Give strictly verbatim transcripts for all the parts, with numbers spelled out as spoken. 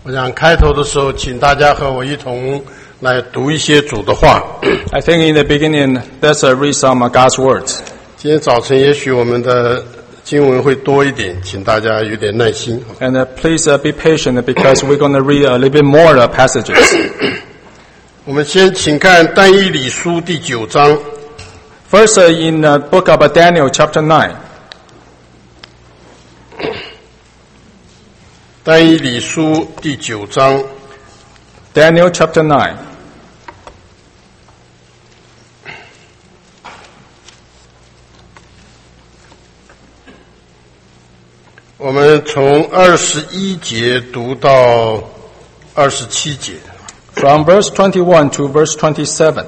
我想开头的时候，请大家和我一同来读一些主的话。 I think in the beginning, let's read some God's words. 今天早晨也许我们的经文会多一点，请大家有点耐心。 And uh, please uh, be patient because we're going to read a little bit more uh, passages. 我们先请看但以理书第九章。 First, uh, in the book of Daniel, chapter nine. 但以理书第九章 Daniel chapter nine. 我们从二十一节读到二十七节。 From verse twenty-one to verse twenty-seven.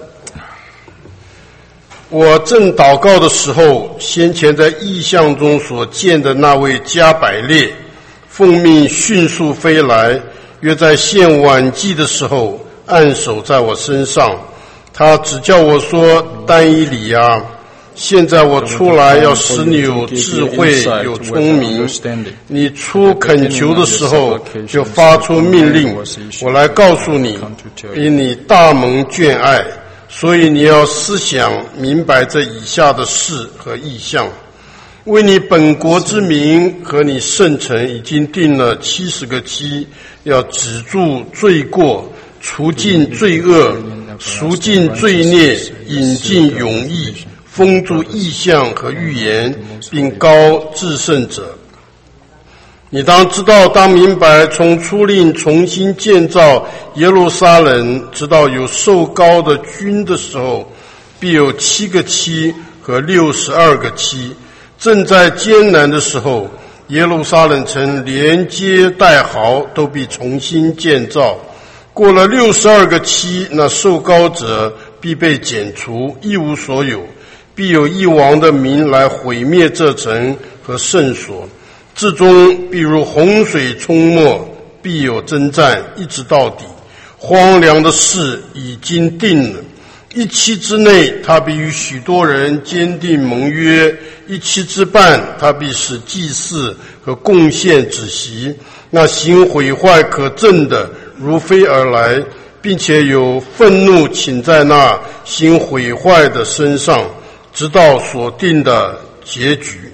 我正祷告的时候，先前在异象中所见的那位加百列奉命迅速飞来，约在献晚祭的时候按手在我身上。他只叫我说：但以理啊，现在我出来要使你有智慧有聪明，你出恳求的时候就发出命令，我来告诉你，因你大蒙眷爱，所以你要思想明白这以下的事和意象。为你本国之民和你圣城已经定了七十个期，要止住罪过，除尽罪恶，赎尽罪孽，引进永义，封住异象和预言，并膏至圣者。你当知道，当明白，从初令重新建造耶路撒冷，直到有受膏的君的时候，必有七个期和六十二个期。正在艰难的时候，耶路撒冷城连街带壕都必重新建造。过了六十二个期，那受膏者必被剪除，一无所有。必有一王的民来毁灭这城和圣所，至终必如洪水冲没，必有征战，一直到底。荒凉的事已经定了。一期之内，他必与许多人坚定盟约；一期之半，他必使祭祀和贡献止息。那行毁坏可憎的如飞而来，并且有愤怒倾在那行毁坏的身上，直到所定的结局。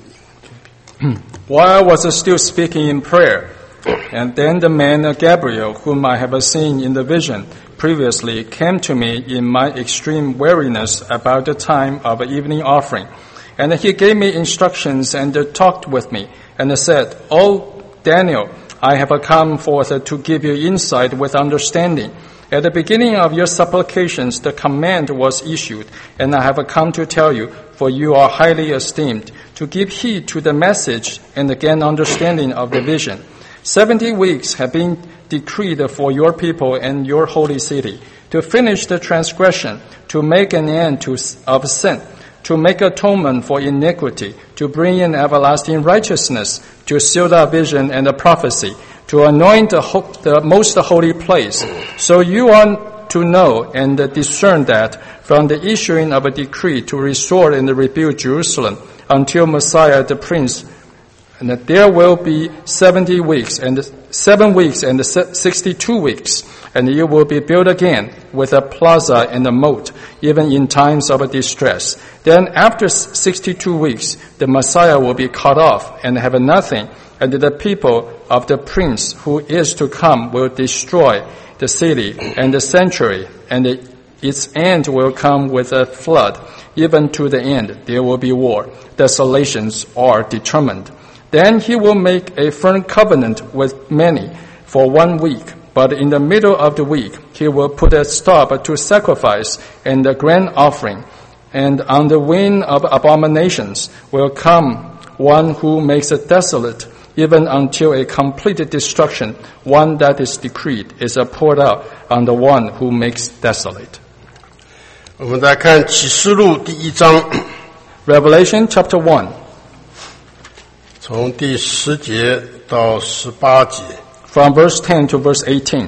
While I was still speaking in prayer, and then the man Gabriel, whom I have seen in the vision previously, came to me in my extreme weariness about the time of evening offering. And he gave me instructions and talked with me, and said, "O Daniel, I have come forth to give you insight with understanding. At the beginning of your supplications, the command was issued, and I have come to tell you, for you are highly esteemed, to give heed to the message and gain understanding of the vision. Seventy weeks have been decreed for your people and your holy city, to finish the transgression, to make an end to, of sin, to make atonement for iniquity, to bring in everlasting righteousness, to seal the vision and the prophecy, to anoint the, ho- the most holy place. So you are to know and discern that from the issuing of a decree to restore and rebuild Jerusalem until Messiah the Prince, and that there will be seventy weeks and seven weeks and sixty-two weeks, and it will be built again with a plaza and a moat, even in times of distress. Then after sixty-two weeks, the Messiah will be cut off and have nothing, and the people of the Prince who is to come will destroy the city and the sanctuary, and its end will come with a flood. Even to the end, there will be war. Desolations are determined. Then he will make a firm covenant with many for one week, but in the middle of the week he will put a stop to sacrifice and the grain offering, and on the wing of abominations will come one who makes it desolate, even until a complete destruction, one that is decreed, is poured out on the one who makes desolate. 我们再看启示录第一章 Revelation chapter one. 从第十节到十八节。 From verse ten to verse eighteen.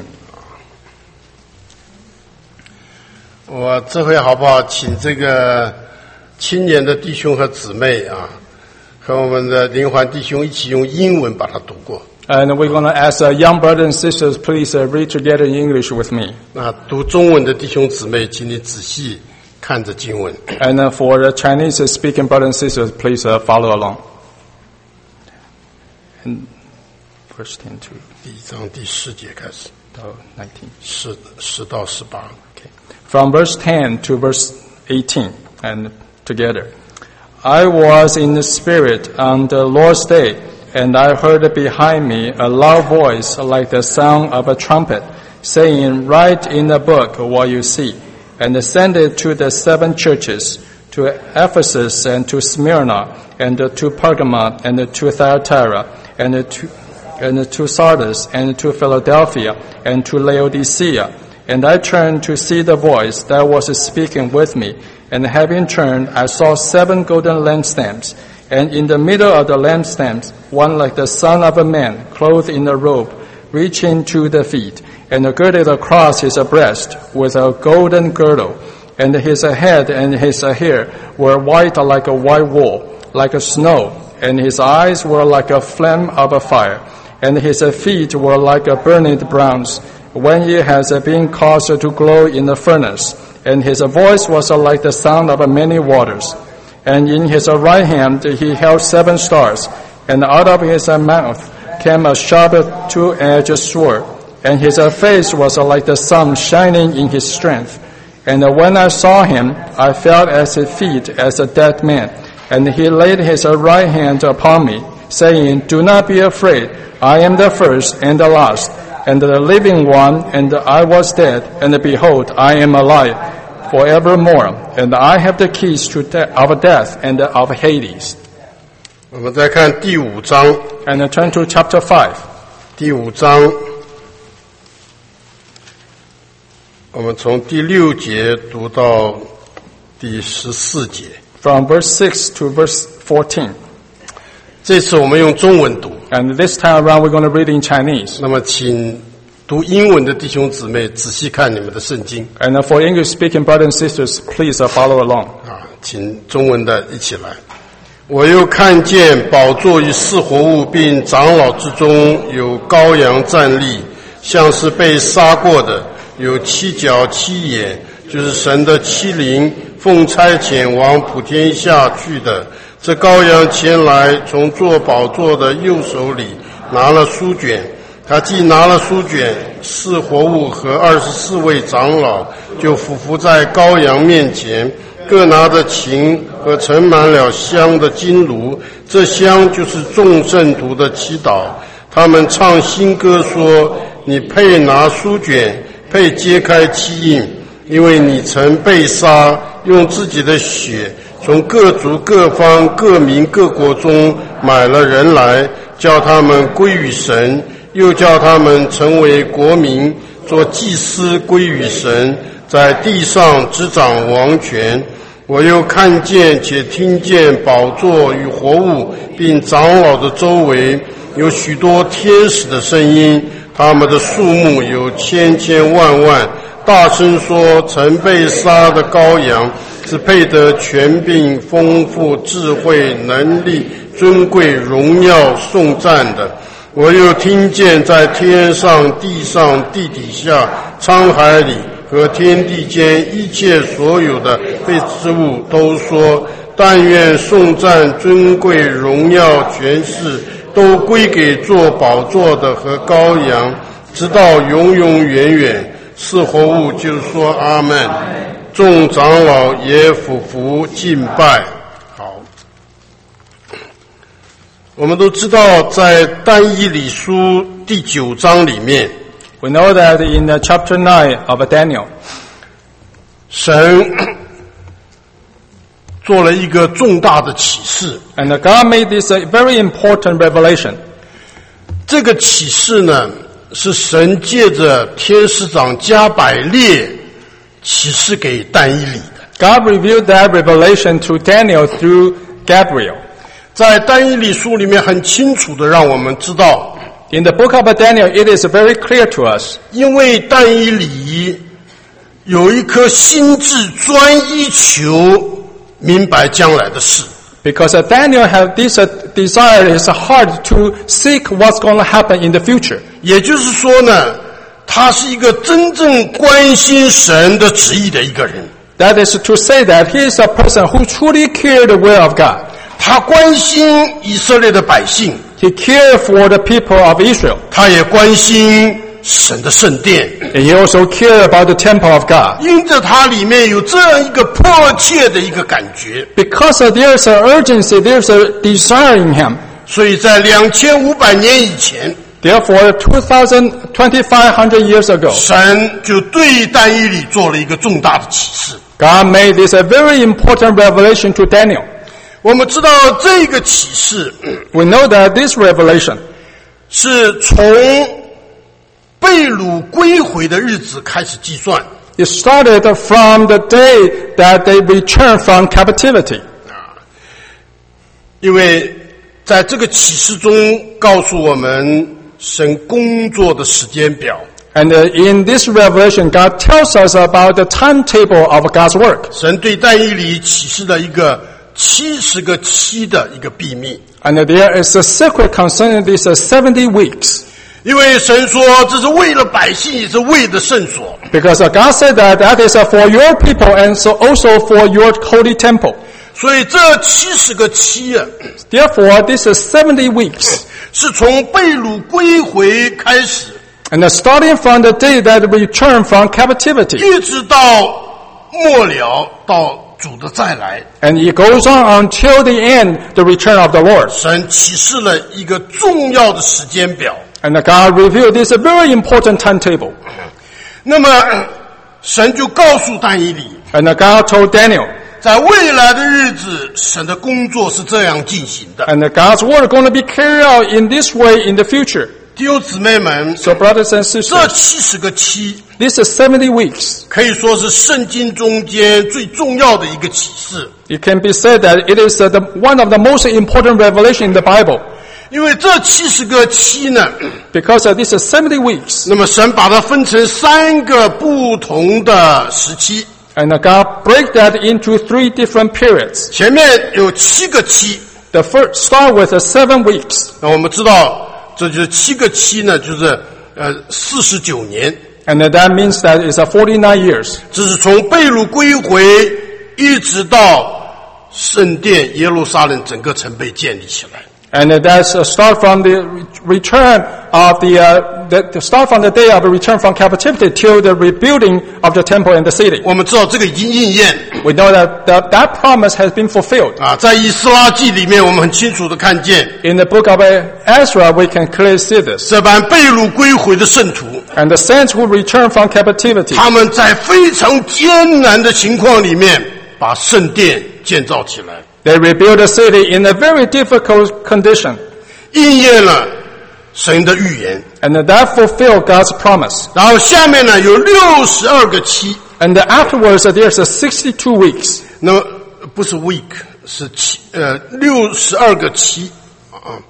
我这回好不好请这个青年的弟兄和姊妹啊，和我们的灵环弟兄一起用英文把它读过。 And we're going to ask uh, young brothers and sisters, please uh, read together in English with me. 那读中文的弟兄姊妹，请你仔细看着经文。 And uh, for the Chinese-speaking brothers and sisters, please uh, follow along. And verse ten to 第一章第四节开始， nineteen. 十十到十八。 From verse ten to verse eighteen, and together. I was in the Spirit on the Lord's day, and I heard behind me a loud voice like the sound of a trumpet, saying, Write in the book what you see, and send it to the seven churches, to Ephesus and to Smyrna, and to Pergamum, and to Thyatira, and to, and to Sardis, and to Philadelphia, and to Laodicea. And I turned to see the voice that was speaking with me. And having turned, I saw seven golden lampstands. And in the middle of the lampstands, one like the son of a man, clothed in a robe, reaching to the feet, and girded across his breast with a golden girdle. And his head and his hair were white like a white wool, like a snow. And his eyes were like a flame of a fire. And his feet were like a burning bronze, when he has been caused to glow in the furnace. And his voice was like the sound of many waters. And in his right hand he held seven stars, and out of his mouth came a sharp two-edged sword. And his face was like the sun shining in his strength. And when I saw him, I fell at his feet as a dead man. And he laid his right hand upon me, saying, Do not be afraid. I am the first and the last, and the living one, and I was dead, and behold, I am alive forevermore, and I have the keys to de- of death and of Hades. 我们再看第五章， And turn to chapter five. 第五章，我们从第六节读到第十四节。 From verse six to verse fourteen. 这次我们用中文读， And this time around we're going to read in Chinese. 那么请读英文的弟兄姊妹仔细看你们的圣经 And for English-speaking brothers and sisters, please follow along. 啊，请中文的一起来。我又看见宝座与四活物并长老之中有羔羊站立，像是被杀过的，有七角七眼，就是神的七灵，奉差遣往普天下去的。这羔羊前来，从坐宝座的右手里拿了书卷，他既拿了书卷，四活物和二十四位长老就俯伏在羔羊面前，各拿着琴和盛满了香的金炉，这香就是众圣徒的祈祷。他们唱新歌说：你配拿书卷，配揭开七印，因为你曾被杀，用自己的血从各族各方各民各国中买了人来，叫他们归于神，又叫他们成为国民，做祭司归于神，在地上执掌王权。我又看见且听见宝座与活物并长老的周围有许多天使的声音，他们的数目有千千万万，大声说：曾被杀的羔羊是配得权柄、丰富、智慧、能力、尊贵、荣耀、颂赞的。我又听见在天上、地上、地底下、沧海里和天地间一切所有的被之物都说：但愿颂赞、尊贵、荣耀、权势都归给坐宝座的和羔羊，直到永永远远。四活物就说阿们，众长老也俯伏敬拜。好，我们都知道在但以理书第九章里面， We know that in uh, chapter nine of Daniel, 神做了一个重大的启示。 and God made this a very important revelation. 这个启示呢，是神借着天使长加百列启示给但以理的。 God revealed that revelation to Daniel through Gabriel. 在但以理书里面很清楚的让我们知道， In the book of Daniel, it is very clear to us. 因为但以理有一颗心志专一求明白将来的事。 Because uh, Daniel had this uh, desire in his heart to seek what's going to happen in the future. 也就是说呢，他是一个真正关心神的旨意的一个人。 That is to say that he is a person who truly cared the will of God. 他关心以色列的百姓， He cared for the people of Israel. 他也关心神的圣殿。 And he also cared about the temple of God. 因着他里面有这样一个迫切的一个感觉， Because uh, there's an urgency, there's a desire in him. 所以在两千五百年以前， Therefore, two thousand, twenty-five hundred years ago, 神就对但以理做了一个重大的启示。 God made this a very important revelation to Daniel. 我们知道这个启示 We know that this revelation 是从被掳归回的日子开始计算， it started from the day that they returned from captivity. 因为在这个启示中告诉我们神工作的时间表。 And uh, in this revelation, God tells us about the timetable of God's work. 神对但以理启示了一个七十个期的一个秘密， And uh, there is a secret concerning these uh, seventy weeks. 因为神说这是为了百姓，也是为了圣所。 Because uh, God said that that is uh, for your people and so also for your holy temple. 所以这七十个期啊， Therefore, this is seventy weeks. 是从被掳归回开始， And uh, starting from the day that we return from captivity. 一直到末了，到主的再来， And it goes on until the end, the return of the Lord. 神启示了一个重要的时间表。 And uh, God revealed this a very important timetable. 那么神就告诉但以理， And uh, God told Daniel, 在未来的日子，神的工作是这样进行的。 and uh, God's word going to be carried out in this way in the future. 弟兄姊妹们， So brothers and 这 sisters, 七十个期 this is seventy weeks. 可以说是圣经中间最重要的一个启示， It can be said that it is uh, the, one of the most important revelation in the Bible. 因为这七十个期呢， Because uh, this is seventy weeks. 那么神把它分成三个不同的时期， And uh, God break that into three different periods. 前面有七个期， The first start with uh, seven weeks. 那我们知道这就是七个期呢，就是呃四十九年， And uh, that means that it's uh, forty-nine years. 这是从被掳归回一直到圣殿耶路撒冷整个城被建立起来。 And uh, that's a start from the re- return of the, uh, the, the start from the day of the return from captivity till the rebuilding of the temple and the city. 我们知道这个已经应验 We know that that, that promise has been fulfilled. 啊，在以斯拉记里面，我们很清楚的看见 In the book of uh, Ezra, we can clearly see this. 这班被掳归回的圣徒， And the saints who return from captivity, 他们在非常艰难的情况里面，把圣殿建造起来， they rebuild the city in a very difficult condition. 应验了神的预言。 And that fulfilled God's promise. 然后下面呢有六十二个期， And afterwards, uh, there's a sixty-two weeks. 那么不是 week， 是期呃六十二个期啊。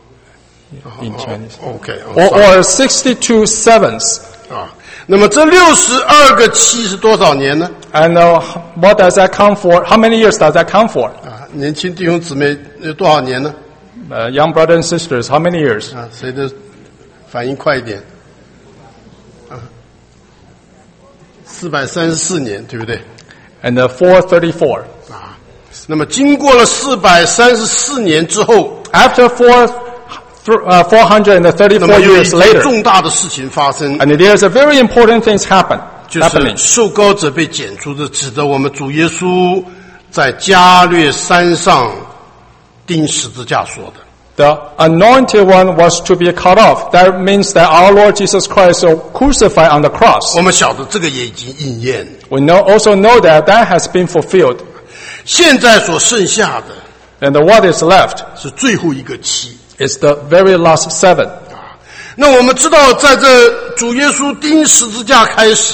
In Chinese. OK， Or, or sixty-two sevens. 啊，那么这六十二个期是多少年呢？ And uh, what does that count for? How many years does that count for? 啊，年轻弟兄姊妹有多少年呢？ Uh, young brothers and sisters, how many years? 啊，谁的反应快一点？啊，四百三十四年，对不对？ And uh, four thirty-four. 啊，那么经过了四百三十四年之后， After four, th- uh, four hundred 那 thirty-four 么有一 years 件 later, 重大的事情发生， and there's a very important things happen, 就是 happening. 受膏者被剪除的，指的我们主耶稣在加略山上钉十字架说的。 The anointed one was to be cut off. That means that our Lord Jesus Christ was crucified on the cross. 我们晓得这个也已经应验了。 We know, also know that that has been fulfilled. 现在所剩下的 And what is left 是最后一个期。 is the very last seven. 那我们知道，在这主耶稣钉十字架开始，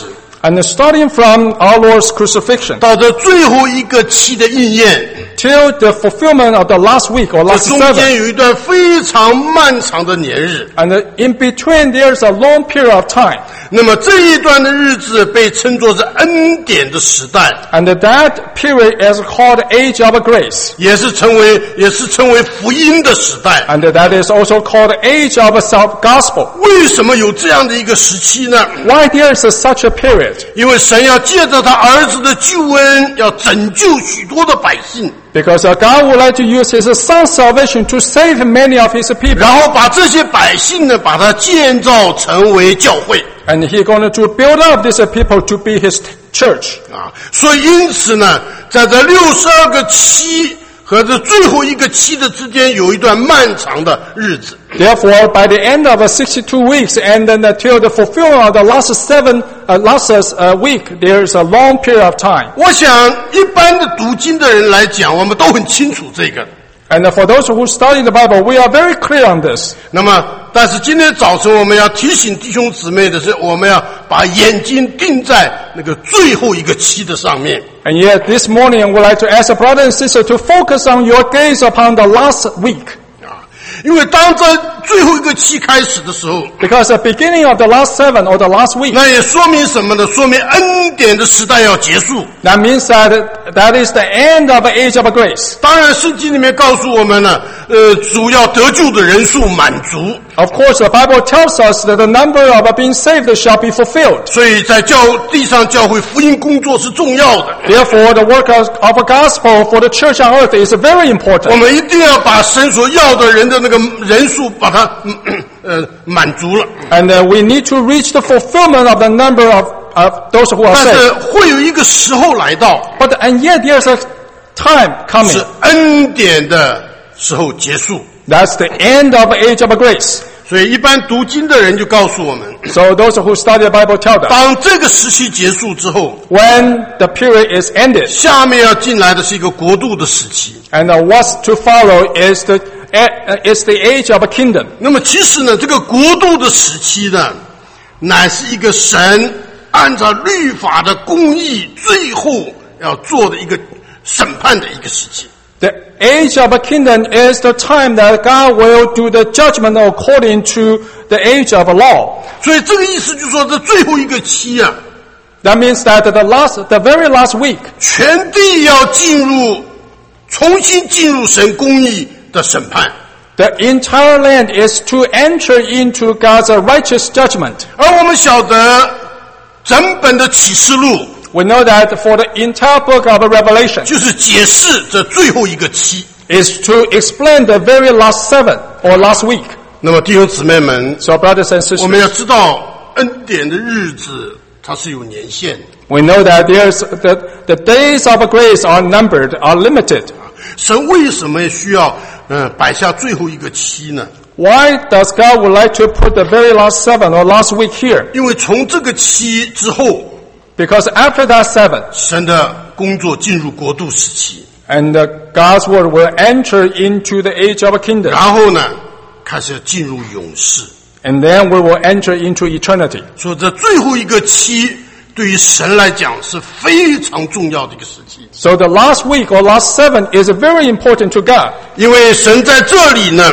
And starting from our Lord's crucifixion 到这最后一个期的应验， till the fulfillment of the last week or 这 last 中间 seven. 有一段非常漫长的年日。 And in between there's a long period of time. 那么这一段的日子被称作是恩典的时代， And that period is called Age of Grace. 也是称为也是称为福音的时代。 And that is also called Age of Self-Gospel. 为什么有这样的一个时期呢？ Why there is such a period? 因为神要借着他儿子的救恩，要拯救许多的百姓， Because God would like to use His Son's salvation to save many of His people. 然后把这些百姓呢，把它建造成为教会 And He's going to build up these people to be His church. 啊。所以因此呢，在这六十二个期和这最后一个期的之间，有一段漫长的日子。 Therefore, by the end of sixty-two weeks and then until the fulfillment of the last seven, uh, last uh, week, there's a long period of time. 我想一般的读经的人来讲，我们都很清楚这个。 And for those who study the Bible, we are very clear on this. 那么，但是今天早晨我们要提醒弟兄姊妹的是，我们要把眼睛定在那个最后一个期的上面。 And yet, this morning, I would like to ask a brother and sister to focus on your gaze upon the last week. 啊，因为当这最后一个期开始的时候， Because the beginning of the last seven or the last week, 那也说明什么呢？说明恩典的时代要结束。 that means that that is the end of the age of grace. 当然，圣经里面告诉我们呢，呃，主要得救的人数满足， Of course, the Bible tells us that the number of being saved shall be fulfilled. 所以在教地上教会福音工作是重要的。 Therefore, the work of, of a gospel for the church on earth is very 我 important. 们一定要把神所要的人的那个人数把它嗯呃满足了。 And uh, we need to reach the fulfillment of the number of, of those who are 但是 saved. 会有一个时候来到， But and yet there's a time 是 coming. 恩典的时候结束。 That's the end of the age of grace. 所以一般读经的人就告诉我们， So those who study the Bible tell us, 当这个时期结束之后， when the period is ended, 下面要进来的是一个国度的时期。 and uh, what's to follow is the uh, is the age of a kingdom. 那么其实呢，这个国度的时期呢，乃是一个神按照律法的公义，最后要做的一个审判的一个时期。 The age of a kingdom is the time that God will do the judgment according to the age of a law. 所以这个意思就是说，这最后一个期啊， That means that the last, the very last week, 全地要进入，重新进入神公义的审判。 the entire land is to enter into God's righteous judgment. 而我们晓得，整本的启示录 We know that for the entire book of Revelation 就是解释这最后一个期。 is to explain the very last seven or last week. 那么弟兄姊妹们， So brothers and 我们 sisters, 要知道，恩典的日子它是有年限的。 we know that there's the, the days of grace are numbered, are limited. 神为什么需要嗯摆下最后一个期呢？ Why does God would like to put the very last seven or last week here? 因为从这个期之后， Because after that seven, 神的工作进入国度时期， and uh, God's word will enter into the age of a kingdom. 然后呢，开始进入永世。 And then we will enter into eternity. 所以这最后一个期对于神来讲是非常重要的一个时期， So the last week or last seven is very important to God. 因为神在这里呢，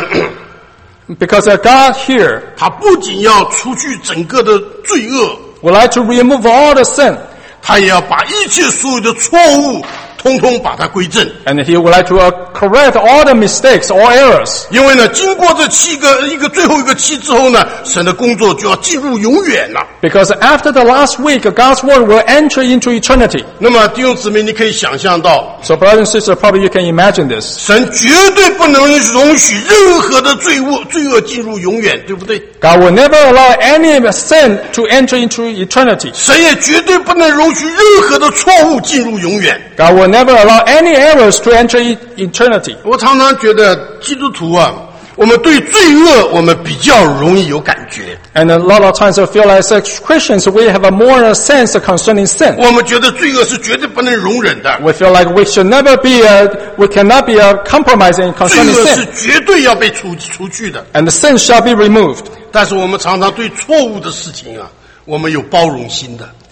Because uh, God here 他不仅要除去整个的罪恶， would like to remove all the sin. 他也要把一切所有的错误通通把它归正。 And he would like to uh, correct all the mistakes, all errors. 因为呢，经过这七个一个最后一个期之后呢，神的工作就要进入永远了。 Because after the last week, God's word will enter into eternity. 那么弟兄姊妹，你可以想象到， So brothers and sisters, probably you can imagine this. 神绝对不能容许任何的罪恶罪恶进入永远，对不对？ God will never allow any sin to enter into eternity. 神也绝对不能容许任何的错误进入永远。 God will never allow any errors to enter e- eternity. 我常常觉得基督徒啊，我们对罪恶我们比较容易有感觉， And a lot of times I feel like as Christians we have a more sense concerning sin. 我们觉得罪恶是绝对不能容忍的， We feel like we should never be, uh, we cannot be uh, compromising 罪 concerning 恶是 sin. 绝对要被除除去的。 And the sin shall be removed. 但是我们常常对错误的事情啊，我们有包容心的。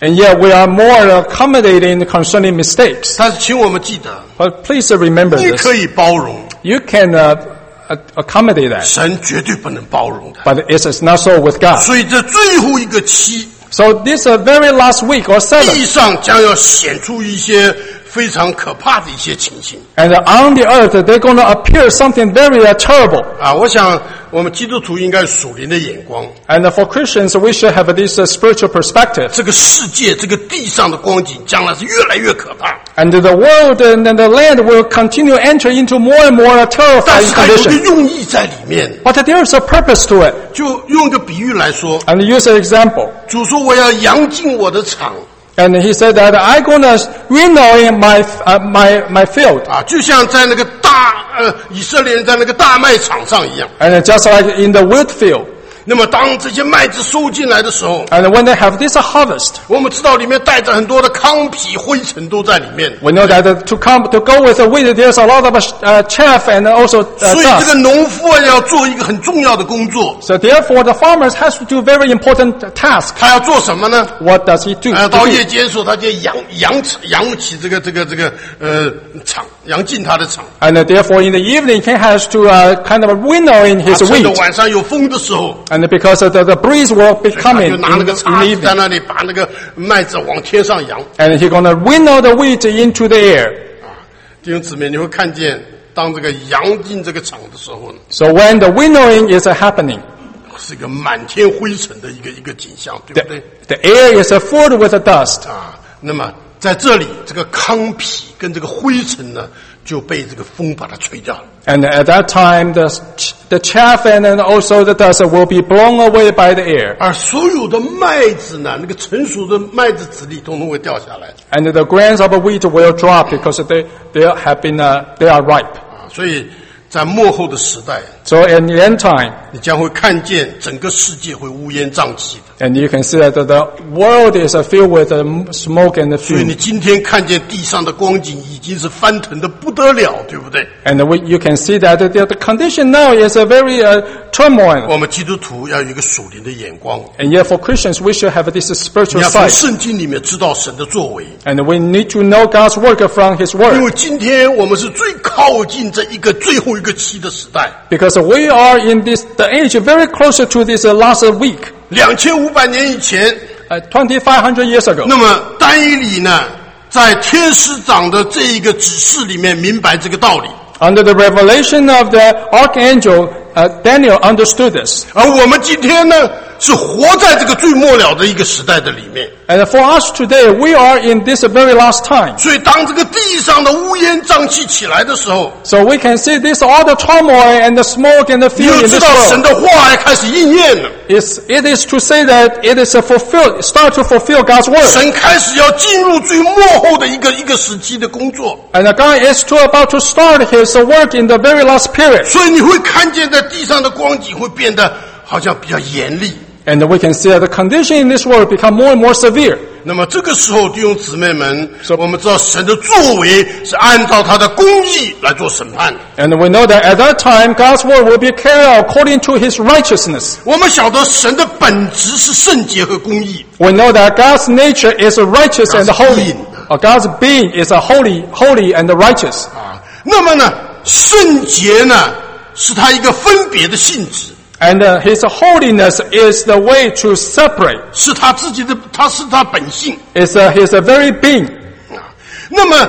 And yet we are more accommodating concerning mistakes. 但是请我们记得， But please remember 你 this. 可以包容， You can uh, accommodate that. 神绝对不能包容的。 But it is not so with God. 所以这最后一个期， So this uh, very last week or seven, 地上将要显出一些非常可怕的一些情形 and on the earth they're going to appear something very uh, terrible. 啊！我想我们基督徒应该属灵的眼光， And uh, for Christians, we should have this uh, spiritual perspective. 这个世界、这个地上的光景，将来是越来越可怕。 And the world and the land will continue to enter into more and more 但 terrifying 是它有个 condition. 用意在里面， But there is a purpose to it. 就用一个比喻来说， And use an example. 主说我要扬进我的场 And he said that I'm going to winnow in my, uh, my, my field. 啊，就像在那个大呃以色列人在那个大麦场上一样。 And just like in the wheat field. 那么当这些麦子收进来的时候， And when they have this harvest, 我们知道里面带着很多的糠皮、灰尘都在里面。 we know that to come to go with the wheat, there's a lot of uh, chaff and also uh, 所以这个 dust. 农夫啊要做一个很重要的工作， So therefore, the farmers has to do very important task. 他要做什么呢？ What does he do? 他要到夜间的时候，他就扬扬扬起这个这个这个呃场，扬进他的场。 And uh, therefore, in the evening, he has to uh, kind of winnow in 啊 his 趁着 wheat. 晚上有风的时候， And because of the, the breeze will be 他 coming 就 in, 拿那 in 个 the 叉子在 evening. 那里把那个麦子往天上扬。 And he's going to winnow the wheat into the air. 弟兄姊妹，你会看见，当这个扬进这个场的时候呢， So when the winnowing is uh, happening, 是一个满天灰尘的一个一个景象，对不对？ the, the air is uh, filled with the dust. 啊，那么在这里，这个糠皮跟这个灰尘呢，就被这个风把它吹掉了。 And at that time, the, the chaff and then also the dust will be blown away by the air. 而所有的麦子呢，那个成熟的麦子籽粒统统会掉下来 And the grains of wheat will drop because they, they have been, uh, they are ripe. 啊！所以在末后的时代， So in the end time, 你将会看见整个世界会乌烟瘴气的。 and you can see that the, the world is uh, filled with uh, smoke and 所以你 fume. 今天看见地上的光景已经是翻腾的不得了，对不对？ And we, you can see that the, the condition now is a very uh, turmoil. 我们基督徒要有一个属灵的眼光， And yet for Christians, we should have this 你 spiritual 要从 sight. 圣经里面知道神的作为。 And we need to know God's work from His 因 Word. 为今天我们是最靠近这一个最后一个期的时代， Because we are in this, the age very closer to this uh, last week, 两千五百年以前， uh, twenty-five hundred years ago. 那么但以理呢，在天使长的这一个指示里面明白这个道理， Under the revelation of the archangel, uh, Daniel understood this. 而我们今天呢，是活在这个最末了的一个时代的里面。 And for us today, we are in this very last time. 所以，当这个地上的乌烟瘴气起来的时候， So we can see this all the turmoil and the smoke and the 你 fear 就 in 知 this 道神 world. 的话开始应验了。 It's, it is to say that it is a fulfill, start to fulfill God's word. 神开始要进入最末后的一个一个时期的工作， And God is to about to start His work in the very last period. 所以你会看见在地上的光景会变得好像比较严厉。 And we can see that the condition in this world become more and more severe. 那么这个时候，弟兄姊妹们，我们知道神的作为是按照他的公义来做审判的。 And we know that at that time, God's word will be carried out according to His righteousness. 我们晓得神的本质是圣洁和公义， We know that God's nature is righteous and God's holy. being. Or God's being is a holy, holy and righteous. 啊，那么呢，圣洁呢是他一个分别的性质， And uh, His holiness is the way to separate. 是他自己的，他是他本性 It's uh, His uh, very being. 啊。那么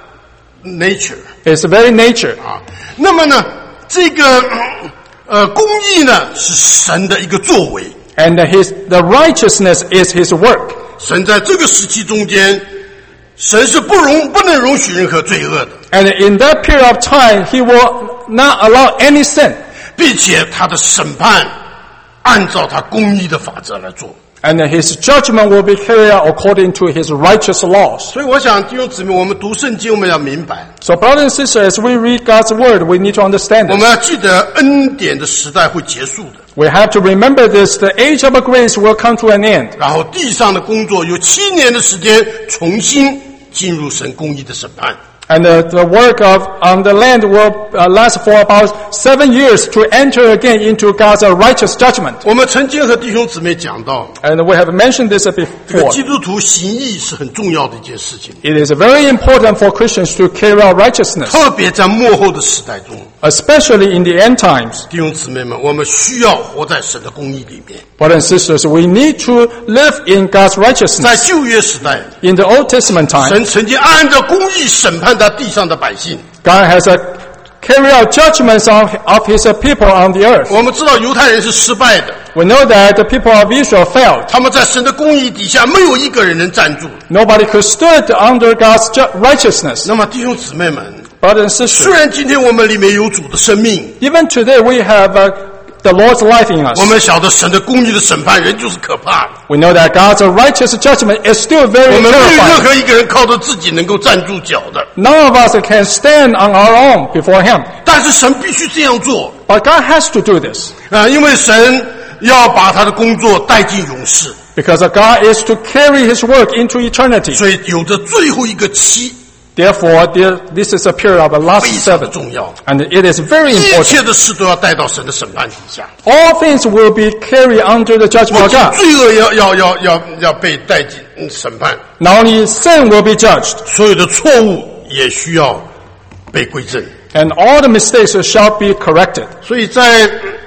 nature His very nature. 啊，那么呢，这个呃公义呢是神的一个作为， And uh, His, the righteousness is His work. 神在这个时期中间，神是不容不能容许任何罪恶的， And in that period of time, He will not allow any sin. 并且他的审判按照他公义的法则来做。 And His judgment will be carried out according to His righteous laws. 所以我想弟兄姊妹，我们读圣经，我们要明白， So brothers and sisters, as we read God's word, we need to understand 我 this. 们要记得恩典的时代会结束的， We have to remember this. The age of grace will come to an end. 然后地上的工作有七年的时间重新进入神公义的审判。 And uh, the work of on the land will uh, last for about seven years to enter again into God's uh, righteous judgment. 我们曾经和弟兄姊妹讲到， And we have mentioned this 这个 before. 基督徒行义是很重要的一件事情， It is very important for Christians to carry out righteousness, 特别在末后的时代中， especially in the end times. 弟兄姊妹们，我们需要活在神的公义里面。 Brothers and sisters, we need to live in God's 在 righteousness. 旧约时代， In the Old Testament time, 神曾经按照公义审判他地上的百姓。 God has uh, carried out judgments on, of His uh, people on the earth. 我们知道犹太人是失败的， We know that the people of Israel failed. 他们在神的公义底下，没有一个人能站住。 Nobody could stand under God's ju- righteousness. 那么弟兄姊妹们， Brothers and 虽 sisters, 然今天我们里面有主的生命， even today we have uh, the Lord's life in us. 我们晓得神的公义的审判人就是可怕的。 We know that God's righteous judgment is still 我 very 们没有任 terrifying. 何一个人靠着自己能够站住脚的， None of us can stand on our own before Him. 但是神必须这样做 But God has to do this 啊，因为神要把他的工作带进永世， because God is to carry His work into eternity. 所以有着最后一个期 Therefore, there, this is a period of the last 非常的 seven. 重要， And it is very 一 important. 切的事都要带到神的审判底下。 All things will be carried under the judgment 我 of God. 罪恶要要要要要被带进审判， Not only sin will be judged, 所有的错误也需要被归正。 and all the mistakes shall be corrected. 所以在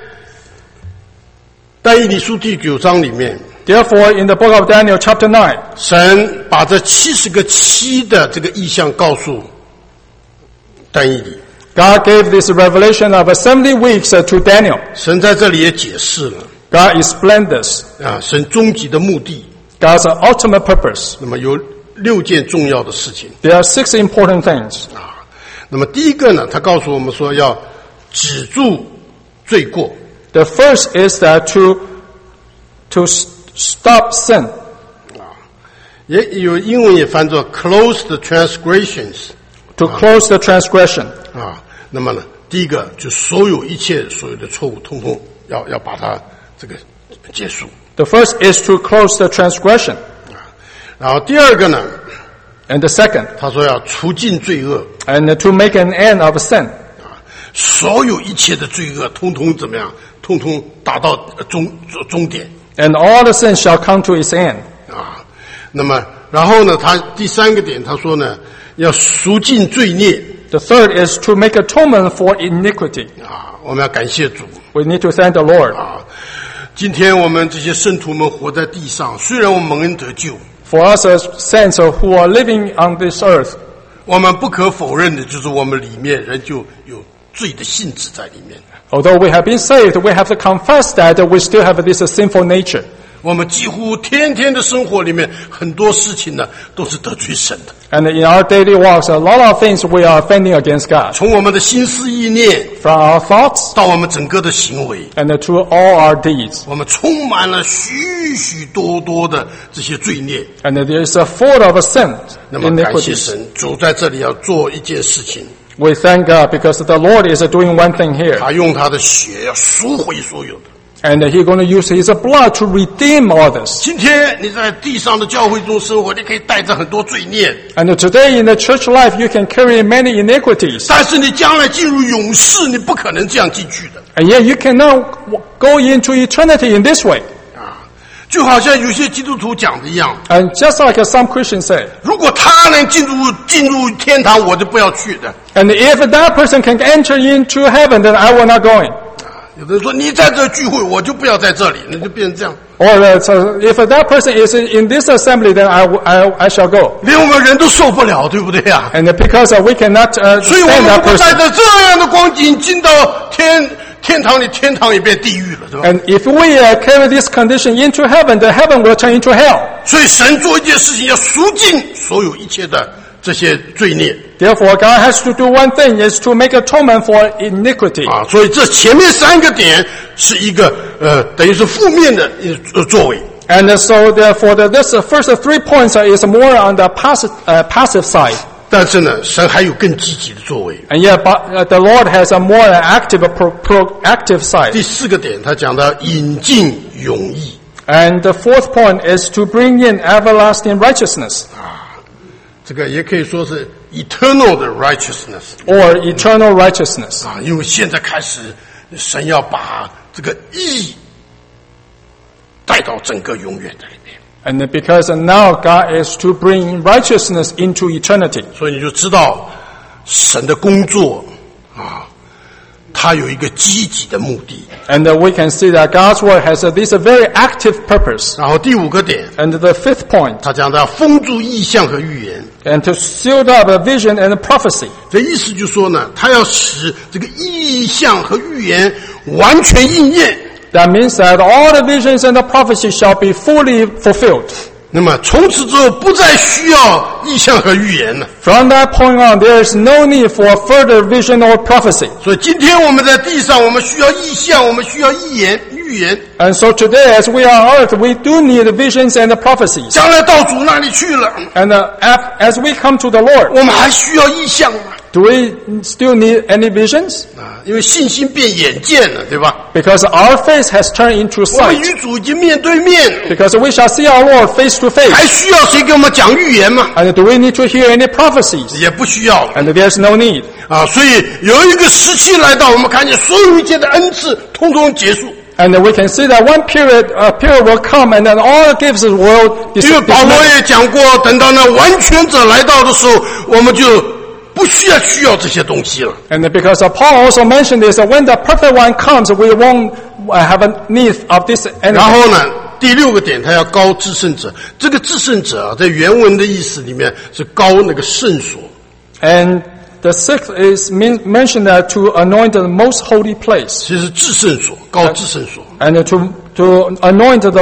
但以理书第九章里面， Therefore, in the book of Daniel chapter nine, 神把这七十个七的这个意象告诉但以理， God gave this revelation of seventy weeks uh, to Daniel. 神在这里也解释了 God explained this, 啊，神终极的目的。 God's ultimate purpose. 那么有六件重要的事情 There are six important things. 啊。那么第一个呢，他告诉我们说要止住罪过， The first is that to, to s- stop sin. 也有英文也翻作 close the transgressions To close the transgression. 啊。那么呢，第一个就所有一切所有的错误，通通要要把它这个结束。 The first is to close the transgression. 然后第二个呢， And the second, 他说要除尽罪恶， and to make an end of sin. 所有一切的罪恶，通通怎么样？通通达到呃终终点 And all the sin shall come to its end. 啊。那么，然后呢，他第三个点，他说呢，要赎尽罪孽 The third is to make atonement for iniquity. 啊。我们要感谢主 We need to thank the Lord. 啊。今天我们这些圣徒们活在地上，虽然我们蒙恩得救， For us as saints who are living on this earth, 我们不可否认的就是我们里面人就有罪的性质在里面。 although we have been saved, we have to confess that we still have this sinful nature. 我们几乎天天的生活里面，很多事情呢都是得罪神的。 And in our daily walks, a lot of things we are offending against God. 从我们的心思意念 From our thoughts 到我们整个的行为， and to all our deeds. 我们充满了许许多多的这些罪孽。 And there is a fault of a sin, 那么感谢 iniquities. 神，主在这里要做一件事情， We thank God because the Lord is doing one thing here. 他用他的血要赎回所有的。 And He's going to use His blood to redeem all this. 今天你在地上的教会中生活，你可以带着很多罪孽， And today in the church life, you can carry many iniquities. 但是你将来进入永世，你不可能这样进去的 And yet you cannot go into eternity in this way. 啊！就好像有些基督徒讲的一样， And just like some Christians say, 如果他能进入进入天堂，我就不要去的。 and if that person can enter into heaven, then I will not go in. 有的人说你在这聚会，我就不要在这里，那就变成这样。 Or uh, so if that person is in this assembly, then I, I, I shall go. 连我们人都受不了，对不对呀、啊？ And because uh, we cannot uh, 所以我 stand 们 that 如果带 person. 着这样的光景进到天天堂里，天堂也变地狱了，对吧？ And if we uh, carry this condition into heaven, the heaven will turn into hell. 所以神做一件事情，要赎尽所有一切的这些罪孽 Therefore, God has to do one thing, is to make atonement for iniquity. 啊。所以这前面三个点是一个呃，等于是负面的呃作为。 And uh, so therefore, the, this uh, first three points uh, is more on the passive, uh, passive side. 但是呢，神还有更积极的作为。 And yet, but, uh, the Lord has a more active, pro, proactive side. 第四个点，他讲到引进永义 And the fourth point is to bring in everlasting righteousness. 这个也可以说是 eternal 的 righteousness or eternal righteousness. 啊，因为现在开始，神要把这个义带到整个永远的里面。 And because now God is to bring righteousness into eternity. 所以你就知道神的工作啊，他有一个积极的目的。 And we can see that God's word has this very active purpose. 然后第五个点， And the fifth point, 他讲到封住意象和预言。 and to seal up a vision and a prophecy. 这意思就是说呢，他要使这个意象和预言完全应验。 That means that all the visions and the prophecy shall be fully fulfilled. 那么从此之后不再需要意象和预言了。 From that point on, there is no need for further vision or prophecy. 所以今天我们在地上，我们需要意象，我们需要预言、预言。 And so today, as we are on earth, we do need visions and prophecies. 将来到主那里去了， And uh, as we come to the Lord, 我们还需要意象吗？ do we still need any visions? 啊，因为信心变眼见了，对吧？ Because our face has turned into 我们 sight. 与主已经面对面， Because we shall see our Lord face to 还 face. 需要谁给我们讲预言吗？ And do we need to hear any prophecies? 也不需要了 And there's no need. 啊。所以有一个时期来到，我们看见所有一切的恩赐通通结束。 And we can see that one period, a period will come, and then all the gifts will 因为保罗 disappear. 也讲过，等到那完全者来到的时候，我们就不需要需要这些东西了。 And because Paul also mentioned this, that when the perfect one comes, we won't have a need of this 然 anything. 后呢，第六个点，他要高至圣者。这个至圣者啊，在原文的意思里面是高那个圣所。 And the sixth is men- mentioned that to anoint the most holy place, 其实至圣所，高至圣所 and to to anoint the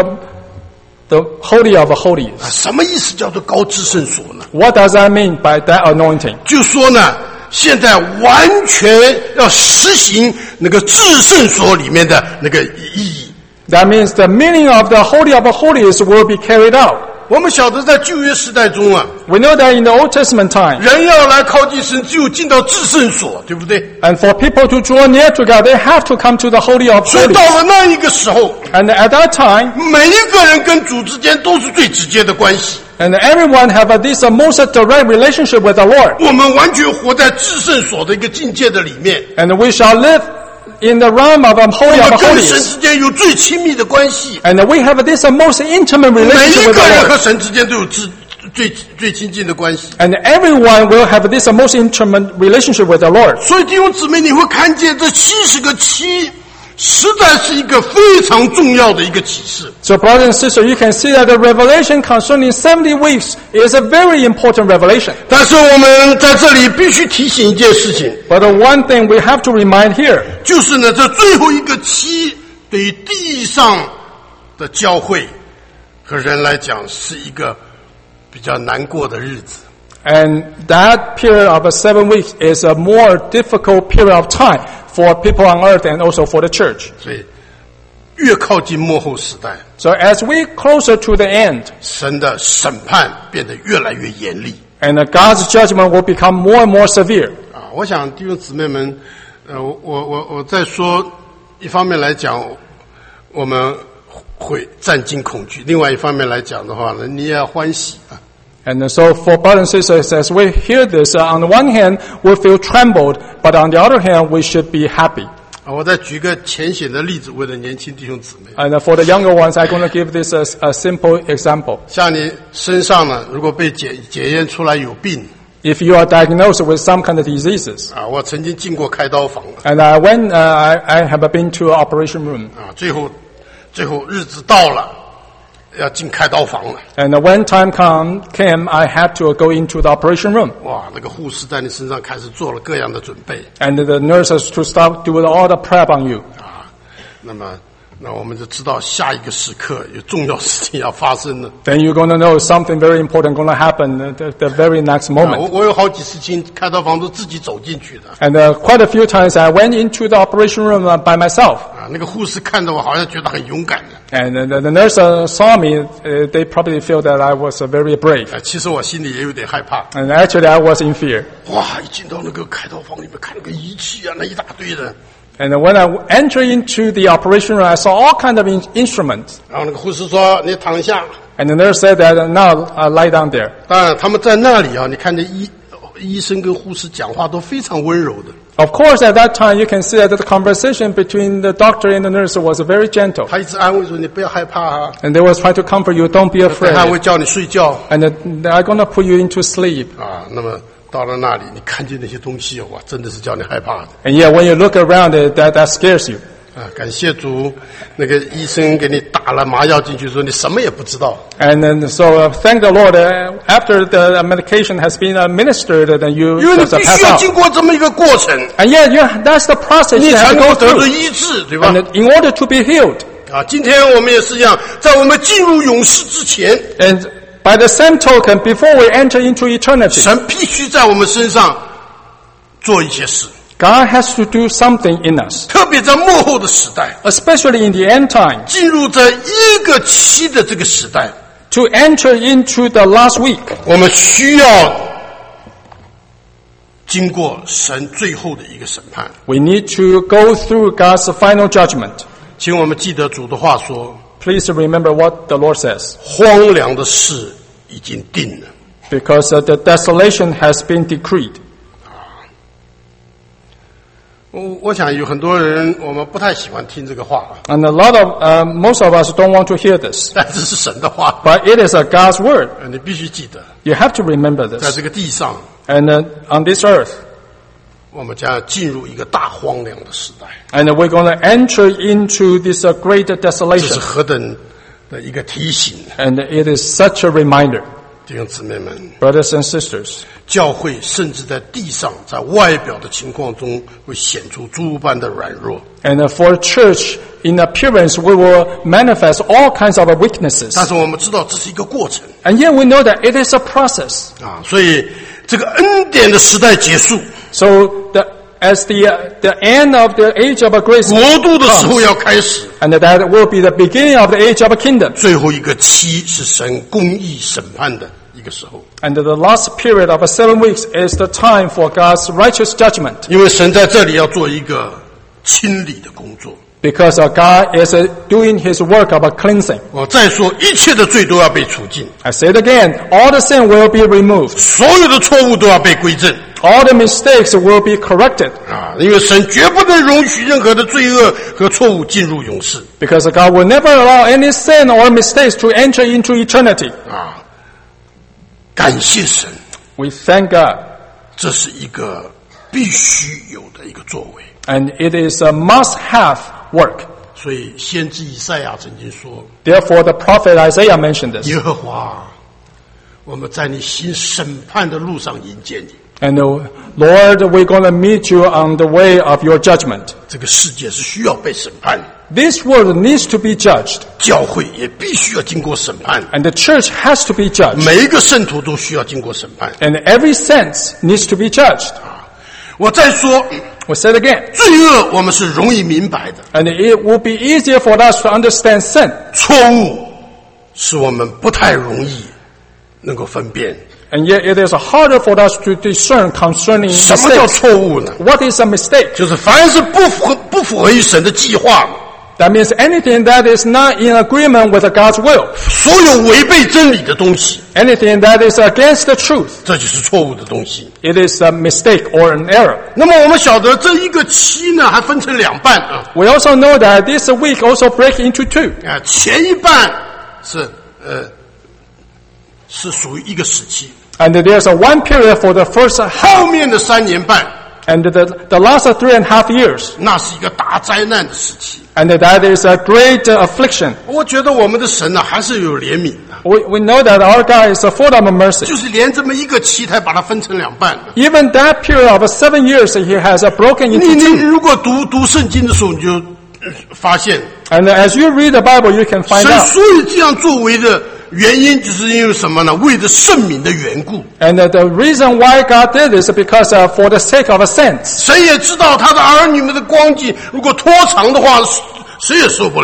the holy of holies. 啊，什么意思叫做高至圣所呢？ What does that mean by that anointing? 就说呢，现在完全要实行那个至圣所里面的那个意义。 That means the meaning of the holy of holies will be carried out. 我们晓得在旧约时代中啊， We know that in the Old Testament time, 人要来靠近神，只有进到至圣所，对不对？ and for people to draw near to God, they have to come to the holy of 所以 holies. 到了那一个时候， And at that time, 每一个人跟主之间都是最直接的关系。 and everyone have a, this uh, most direct relationship with the Lord. 我们完全活在至圣所的一个境界的里面， And we shall live in the realm of um, 我 holy 们 of 跟神 holies. 之间有最亲密的关系。 And we have this uh, most intimate 每 relationship 一 with 个 the 人 Lord. 和神之间都有最最最亲近的关系。 And everyone will have this uh, most intimate relationship with the Lord. 所以弟兄姊妹，你会看见这七十个七，实在是一个非常重要的一个启示。 So brothers and sisters, you can see that the revelation concerning seventy weeks is a very important revelation. 但是我们在这里必须提醒一件事情， But the one thing we have to remind here, 就是呢，这最后一个七对于地上的教会和人来讲，是一个比较难过的日子。 and that period of uh, seven weeks is a more difficult period of time for people on earth and also for the church. 所以，越靠近末后时代， So as we closer to the end, 神的审判变得越来越严厉 and uh, God's judgment will become more and more severe. 啊！我想弟兄姊妹们，呃，我我我我再说，一方面来讲，我们会战惊恐惧；另外一方面来讲的话呢，你也要欢喜啊。 And uh, so for brothers and sisters, as we hear this, uh, on the one hand, we feel trembled, but on the other hand, we should be happy. 啊，我再举个浅显的例子，为了年轻弟兄姊妹， And uh, for the younger ones, I'm going to give this as a simple example. 像你身上呢，如果被检检验出来有病 If you are diagnosed with some kind of diseases, 啊，我曾经进过开刀房了 and uh, when uh, I, I have been to an operation room, 啊，最后最后日子到了，要进开刀房了， and uh, when time come, came, I had to go into the operation room. 哇，那个护士在你身上开始做了各样的准备 And the nurses to start doing all the prep on you. 啊，那么那我们就知道下一个时刻有重要事情要发生了。 Then you're going to know something very important going to happen at the, the very next 啊、我 moment. 我有好几次进开刀房都自己走进去的 And uh, quite a few times I went into the operation room uh, by myself. 啊，那个护士看着我好像觉得很勇敢的， And uh, the, the nurse uh, saw me. Uh, they probably feel that I was uh, very brave. 啊，其实我心里也有点害怕。 And actually I was in fear. 哇，一进到那个开刀房里面看那个仪器啊，那一大堆的， And when I entered into the operation room, I saw all kinds of in- instruments. 然后那个护士说：“你躺下。” And the nurse said that now uh, lie down there. 当然，他们在那里啊，你看见医医生跟护士讲话都非常温柔的。 Of course, at that time, you can see that the conversation between the doctor and the nurse was very gentle. 他一直安慰说：“你不要害怕啊。” And they was trying to comfort you, don't be 他还会 afraid. 叫你睡觉 And uh, they're going to put you into sleep. 啊。那么到了那里，你看见那些东西，哇，真的是叫你害怕的 And yet, when you look around, it, that, that scares you. 啊！感谢主，那个医生给你打了麻药进去，说你什么也不知道。 And then, so uh, thank the Lord, uh, after the medication has been administered, then you 因为你 just uh, 必 pass 须要 out. 经过这么一个过程， And yet, you, that's the process 你 you 才 have 能 to 够 go 得到 through. 医治，对吧？ And in order to be healed. 啊，今天我们也是一样，在我们进入勇士之前， And by the same token, before we enter into eternity, 神必须在我们身上做一些事， God has to do something in us, 特别在幕后的时代， especially in the end time, 进入这一个期的这个时代， to enter into the last week. 我们需要经过神最后的一个审判。 We need to go through God's final judgment. 请我们记得主的话说： Please remember what the Lord says, 荒凉的事已经定了。 because uh, the desolation has been decreed. 我我想有很多人我们不太喜欢听这个话， And a lot of, uh, most of us don't want to hear this, 但这是神的话， but it is a God's word. 呃你必须记得， You have to remember 在 this. 这个地上， And uh, on this earth, 我们将进入一个大荒凉的时代， and we're going to enter into this uh, great 这是 desolation. 何等的一个提醒， And it is such a reminder, 弟兄姊妹们， brothers and sisters. 教会甚至在地上，在外表的情况中会显出诸般的软弱， And uh, for church, in appearance, we will manifest all kinds of weaknesses. 但是我们知道这是一个过程 And yet we know that it is a process. 啊，所以这个恩典的时代结束， So the, as the, uh, the end of the age of a grace 国度的时候 comes, 要开始， and that will be the beginning of the age of a kingdom. 最后一个期是神公义审判的一个时候， And the last period of seven weeks is the time for God's righteous judgment. 因为神在这里要做一个清理的工作。 Because uh, God is uh, doing His work of a cleansing. 我再说，一切的罪都要被除尽， I say it again, all the sin will be removed. 所有的错误都要被归正 All the mistakes will be corrected. 啊！因为神绝不能容许任何的罪恶和错误进入永世 Because God will never allow any sin or mistakes to enter into eternity. 啊！感谢神， We thank God. 这是一个必须有的一个作为。 And it is a must-have work. 所以先知以赛亚曾经说 Therefore, the prophet Isaiah mentioned：“ this. 耶和华，我们在你行审判的路上迎接你。 And uh, Lord, we're going to meet you on the way of your judgment. 这个世界是需要被审判的， This world needs to be judged, 教会也必须要经过审判， and the church has to be judged, 每一个圣徒都需要经过审判。 and every sense needs to be judged. 我再说， We say it again, 罪恶我们是容易明白的， and it will be easier for us to understand sin. 错误是我们不太容易能够分辨。 And yet it is harder for us to discern concerning 什么叫 mistakes. 错误呢？ What is a mistake? 就是凡是不符合不符合于神的计划， That means anything that is not in agreement with God's will. 所有违背真理的东西， Anything that is against the truth. 这就是错误的东西。 It is a mistake or an error. 那么我们晓得这一个期呢，还分成两半啊， We also know that this week also break into two. 啊，前一半是呃是属于一个时期， And there's a one period for the first 后 half. 面的三年半， And the, the last three and a half years. 那是一个大灾难的时期。 And that is a great uh, affliction. 我觉得我们的神呢，还是有怜悯的， We, we know that our God is full of mercy. 就是连这么一个期，他把它分成两半。 Even that period of seven years, He has uh, broken 你 into 你 two. 如果读读圣经的时候，你就呃发现， And as you read the Bible, you can find 神 out. 所以这样作为的原因，就是因为什么呢？为了圣名的缘故。 And uh, the reason why God did this is because uh, for the sake of a sense. 神也知道他的儿女们的光景，如果拖长的话，谁也受不了。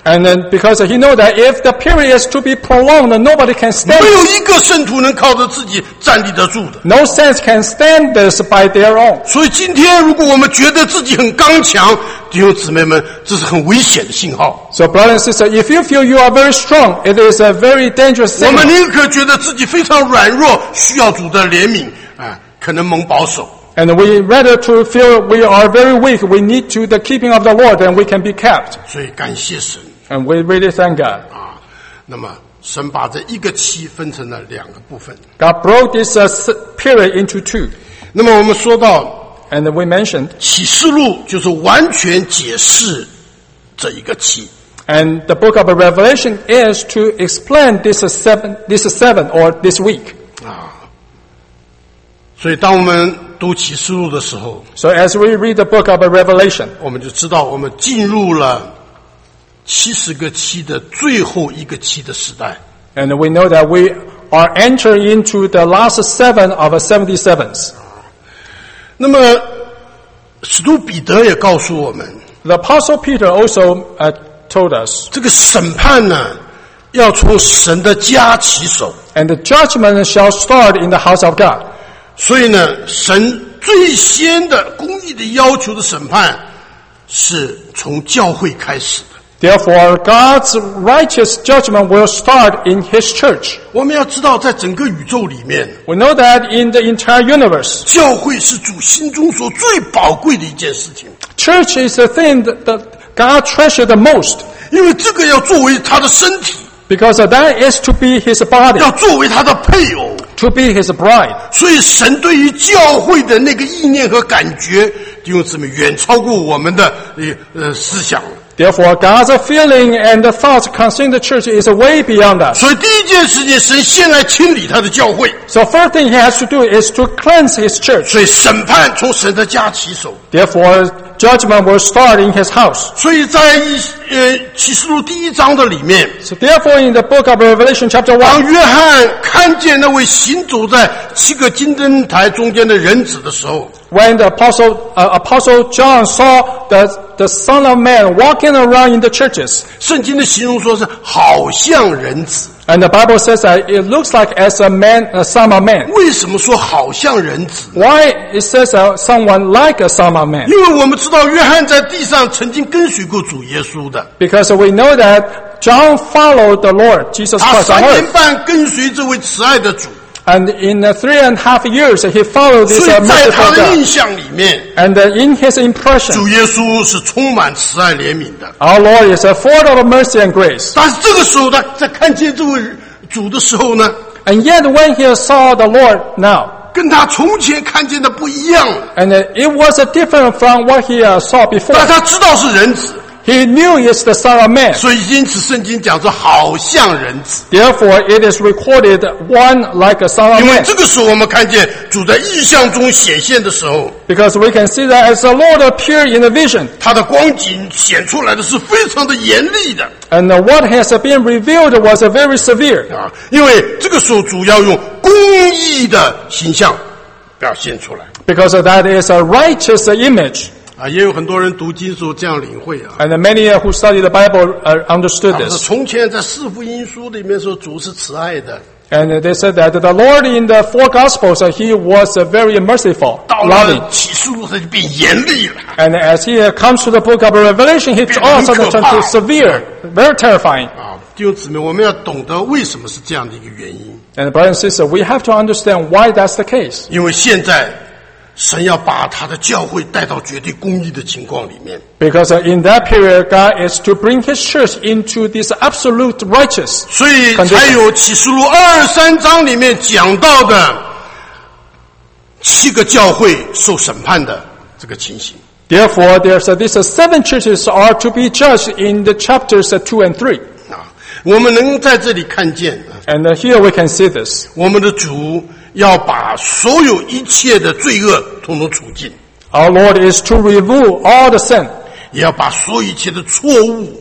And then because he knows that if the period is to be prolonged, nobody can 没 stand 有 it. 一个圣徒能靠着自己站立得住的。 No saints can stand this by their own. 所以今天如果我们觉得自己很刚强，弟兄姊妹们，这是很危险的信号。 So brothers and sisters, if you feel you are very strong, it is a very dangerous 我们 signal. 宁可觉得自己非常软弱，需要主的怜悯啊，可能蒙保守。 And we rather to feel we are very weak, we need to the keeping of the Lord, and we can be kept. 所以感谢神 And we really thank God. 啊。那么神把这一个期分成了两个部分。 God broke this uh, s- period into two. 那么我们说到 And we mentioned, 启示录就是完全解释这一个期。 and the book of Revelation is to explain this uh, seven, this uh, seven or this week. 啊，所以当我们读启示录的时候， So as we read the book of Revelation, 我们就知道我们进入了七十个期的最后一个期的时代。 and we know that we are entering into the last seven of the seventy-sevens. 那么使徒彼得也告诉我们， The Apostle Peter also uh, told us, 这个审判呢，要从神的家起手。 and the judgment shall start in the house of God. 所以呢，神最先的公义的要求的审判，是从教会开始的。 Therefore, God's righteous judgment will start in His church. 我们要知道，在整个宇宙里面， We know that in the entire universe, 教会是主心中所最宝贵的一件事情， church is the thing that, that God treasures the most, 因为这个要作为他的身体， because that is to be His body, 要作为他的配偶。 to be His bride. 所以，神对于教会的那个意念和感觉，弟兄姊妹，远超过我们的呃呃思想。 Therefore, God's feeling and the thoughts concerning the church is way beyond us. 所以，第一件事情，神先来清理他的教会。 So first thing He has to do is to cleanse His church. 所以，审判从神的家起手。 Therefore, judgment will start in His house. 所以在一呃启示录第一章的里面， So therefore, in the book of Revelation chapter 当 one, 约翰看见那位行走在七个金灯台中间的人子的时候， when the apostle, uh, apostle John saw the, the Son of Man walking around in the churches, 圣经的形容说是好像人子。 and the Bible says that it looks like as a man, a son of man. 为什么说好像人子？ Why it says uh, someone like a son of man? 因为我们知道约翰在地上曾经跟随过主耶稣的， Because we know that John followed the Lord, Jesus 他 Christ 三 on 年 earth. 半跟随这位慈爱的主， And in uh, three and a half years, he followed 所 this 以 uh, 在他 merciful 的 God. 印象里面， And uh, in his impression, 主耶稣是充满慈爱怜悯的。 our Lord is a full of mercy and grace. 但是这个时候，他在看见这位主的时候呢， And yet when he saw the Lord now, 跟他从前看见的不一样， and uh, it was uh, different from what he uh, saw before. 但他知道是人子， He knew it's the Son of Man. 所以因此圣经讲说好像人子。 Therefore, it is recorded one like a Son of 因为 Man. 这个时候我们看见主在异象中显现的时候， Because we can see that as the Lord appeared in a vision, 他的光景显出来的是非常的严厉的 and uh, what has uh, been revealed was uh, very severe. 啊，因为这个时候主要用公义的形象表现出来 Because that is a righteous uh, image. 啊，也有很多人读经时候这样领会啊。 And many who study the Bible uh, understood 他说 this. 从前在四福音书里面说主是慈爱的， And they said that the Lord in the four Gospels, uh, He was uh, very merciful, 到 loving. 了启示录他就变严厉了。 And as He uh, comes to the book of Revelation, He all of a sudden turns to severe, very terrifying. 啊，弟兄姊妹，我们要懂得为什么是这样的一个原因， And brothers and sisters, we have to understand why that's the case. 因为现在神要把他的教会带到绝对公义的情况里面。 Because uh, in that period, God is to bring His church into this absolute righteous. 所以才有启示录二十三章里面讲到的七个教会受审判的这个情形。 Therefore, there's uh, these uh, seven churches are to be judged in the chapters uh, two and three. 啊，我们能在这里看见，啊 And uh, here we can see this. 我们的主要把所有一切的罪恶统统除尽， Our Lord is to remove all the sin, 也要把所有一切的错误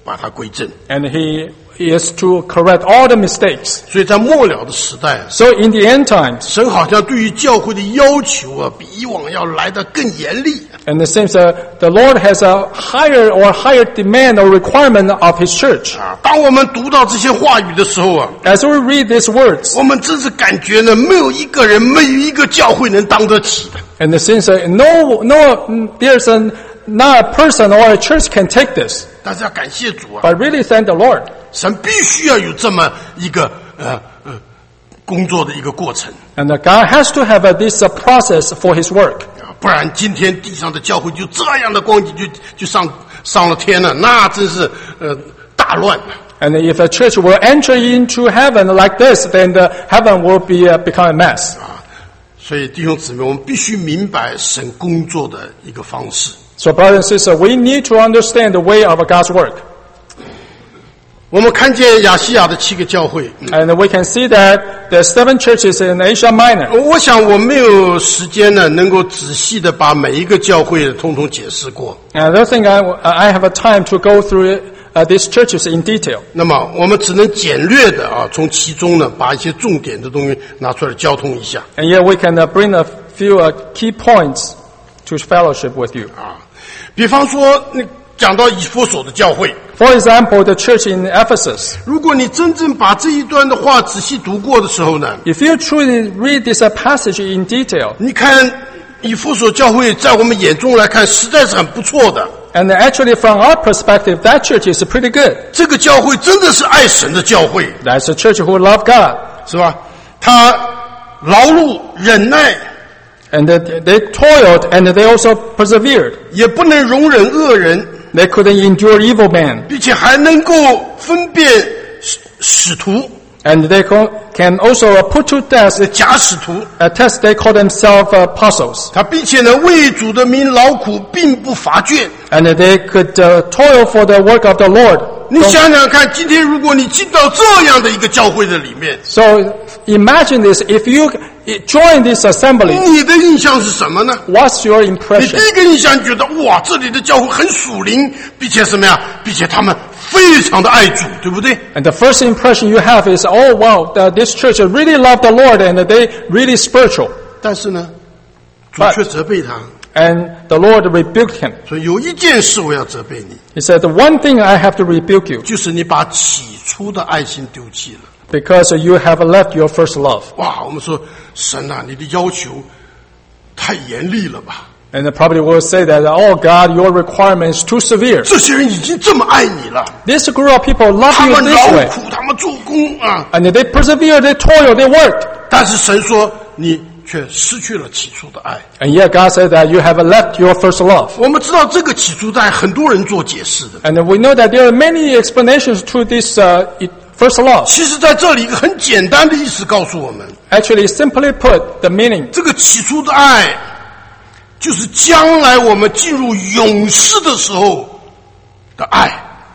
把它归正。 And he is to correct all the mistakes. 所以在末了的时代， So in the end times, 神好像对于教会的要求啊，比以往要来得更严厉。 and it seems uh, the Lord has a higher or higher demand or requirement of His church. 啊，当我们读到这些话语的时候啊， As we read these words, 我们真是感觉呢，没有一个人，没有一个教会能当得起的。 and it seems uh, no, no, there's a, not a person or a church can take this. 但是要感谢主啊， But really thank the Lord. 神必须要有这么一个呃呃工作的一个过程 And uh, God has to have uh, this uh, process for His work. 啊，不然今天地上的教会就这样的光景就就上上了天了，那真是呃大乱。 And if a church will enter into heaven like this, then the heaven will be uh, become a mess. 啊，所以弟兄姊妹，我们必须明白神工作的一个方式。 So brothers and sisters, we need to understand the way of God's work. 我们看见亚细亚的七个教会， And we can see that there are seven churches in Asia Minor. 我想我没有时间呢，能够仔细的把每一个教会通通解释过。 And I don't think I, I have a time to go through uh, these churches in detail. 那么我们只能简略的啊，从其中呢，把一些重点的东西拿出来交通一下 And yet we can uh, bring a few uh, key points to fellowship with you. 啊。比方说，那讲到以弗所的教会， For example, the church in Ephesus. 如果你真正把这一段的话仔细读过的时候呢， If you truly read this uh, passage in detail, 你看以弗所教会在我们眼中来看，实在是很不错的。 and actually from our perspective, that church is pretty good. 这个教会真的是爱神的教会， That's a church who love God. 是吧？他劳碌忍耐， And they, they toiled and they also persevered. 也不能容忍恶人， They couldn't endure evil men. 并且还能够分辨使使徒、 And they co- can also uh, put to death, 假使徒。 a test they call themselves uh, apostles. 他并且呢，为主的名劳苦，并不乏倦。 And they could uh, toil for the work of the Lord. 你想想看，今天如果你进到这样的一个教会的里面， So imagine this, if you join this assembly, 你的印象是什么呢？ what's your 你 impression? 第一个印象觉得哇，这里的教会很属灵，并且什么呀？并且他们非常的爱主，对不对？ And the first impression you have is, oh wow, the, this church really love the Lord and they really spiritual. 但是呢，主 But- 却责备他， And the Lord rebuked him. 说有一件事我要责备你， He said, the one thing I have to rebuke you, 就是你把起初的爱心丢弃了。 because you have left your first love. 哇，我们说神啊，你的要求太严厉了吧？ And they probably will say that, oh God, your requirement is too severe. 这些人已经这么爱你了， This group of people love 他 you 们 this 劳 way. 苦，他们做工啊， And they persevere, they toil, they worked. 但是神说你却失去了起初的爱。 And yet God said that you have left your first love. 我们知道这个起初的爱，很多人做解释的。 And we know that there are many explanations to this uh, first love. 其实在这里一个很简单的意思告诉我们， Actually, simply put, the meaning, 这个起初的爱，就是将来我们进入永世的时候的爱。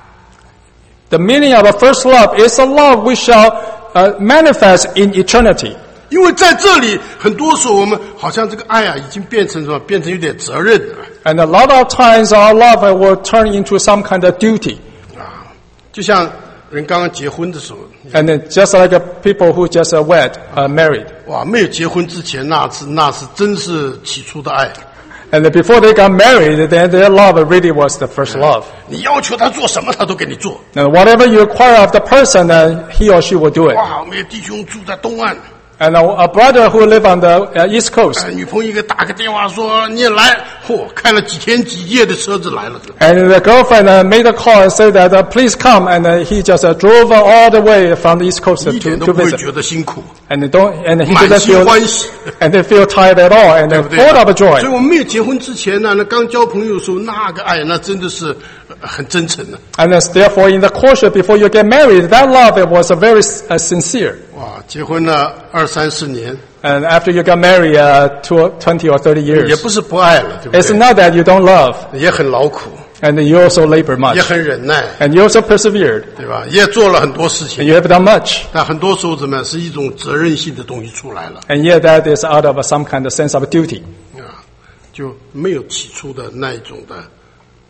the meaning of a first love is a love we shall uh, manifest in eternity. 因为在这里，很多时候我们好像这个爱啊，已经变成什么？变成有点责任了 And a lot of times our love will turn into some kind of duty. 啊。就像人刚刚结婚的时候， And then just like uh, people who just uh, wed, uh, married. 哇，没有结婚之前，那是那是真是起初的爱。 And then before they got married, then their love really was the first love. 你要求他做什么，他都给你做。 And whatever you require of the person, uh, he or she will do it. 哇，我们有弟兄住在东岸， And a, a brother who live on the uh, East Coast, 哎，女朋友给打个电话说你也来，嚯，开了几天几夜的车子来了。 and the girlfriend uh, made a call and said that uh, please come, and uh, he just uh, drove uh, all the way from the East Coast 一 to, 点都 to 不会 visit. 觉得辛苦， And they don't, and he 满 didn't 心 feel, 欢喜， and they feel tired at all, and 对 they're 不对？ full of 所 joy. 以我们没有结婚之前呢，那刚交朋友的时候，那个爱那真的是呃很真诚的。 And then, therefore, in the courtship before you get married, that love it was uh, very uh, sincere. 哇，结婚了二三十年， And after you got married, uh, to twenty or thirty 也 years, 不是不爱了，对不 it's 对？ not that you don't love, 也很劳苦， and you also labor much, 也很忍耐， and you also persevered, 对吧？也做了很多事 and 情， you have done much. 但很多时候怎么样，是一种责任性的东西出来了 And yet that is out of some kind of sense of duty. 啊，就没有起初的那一种的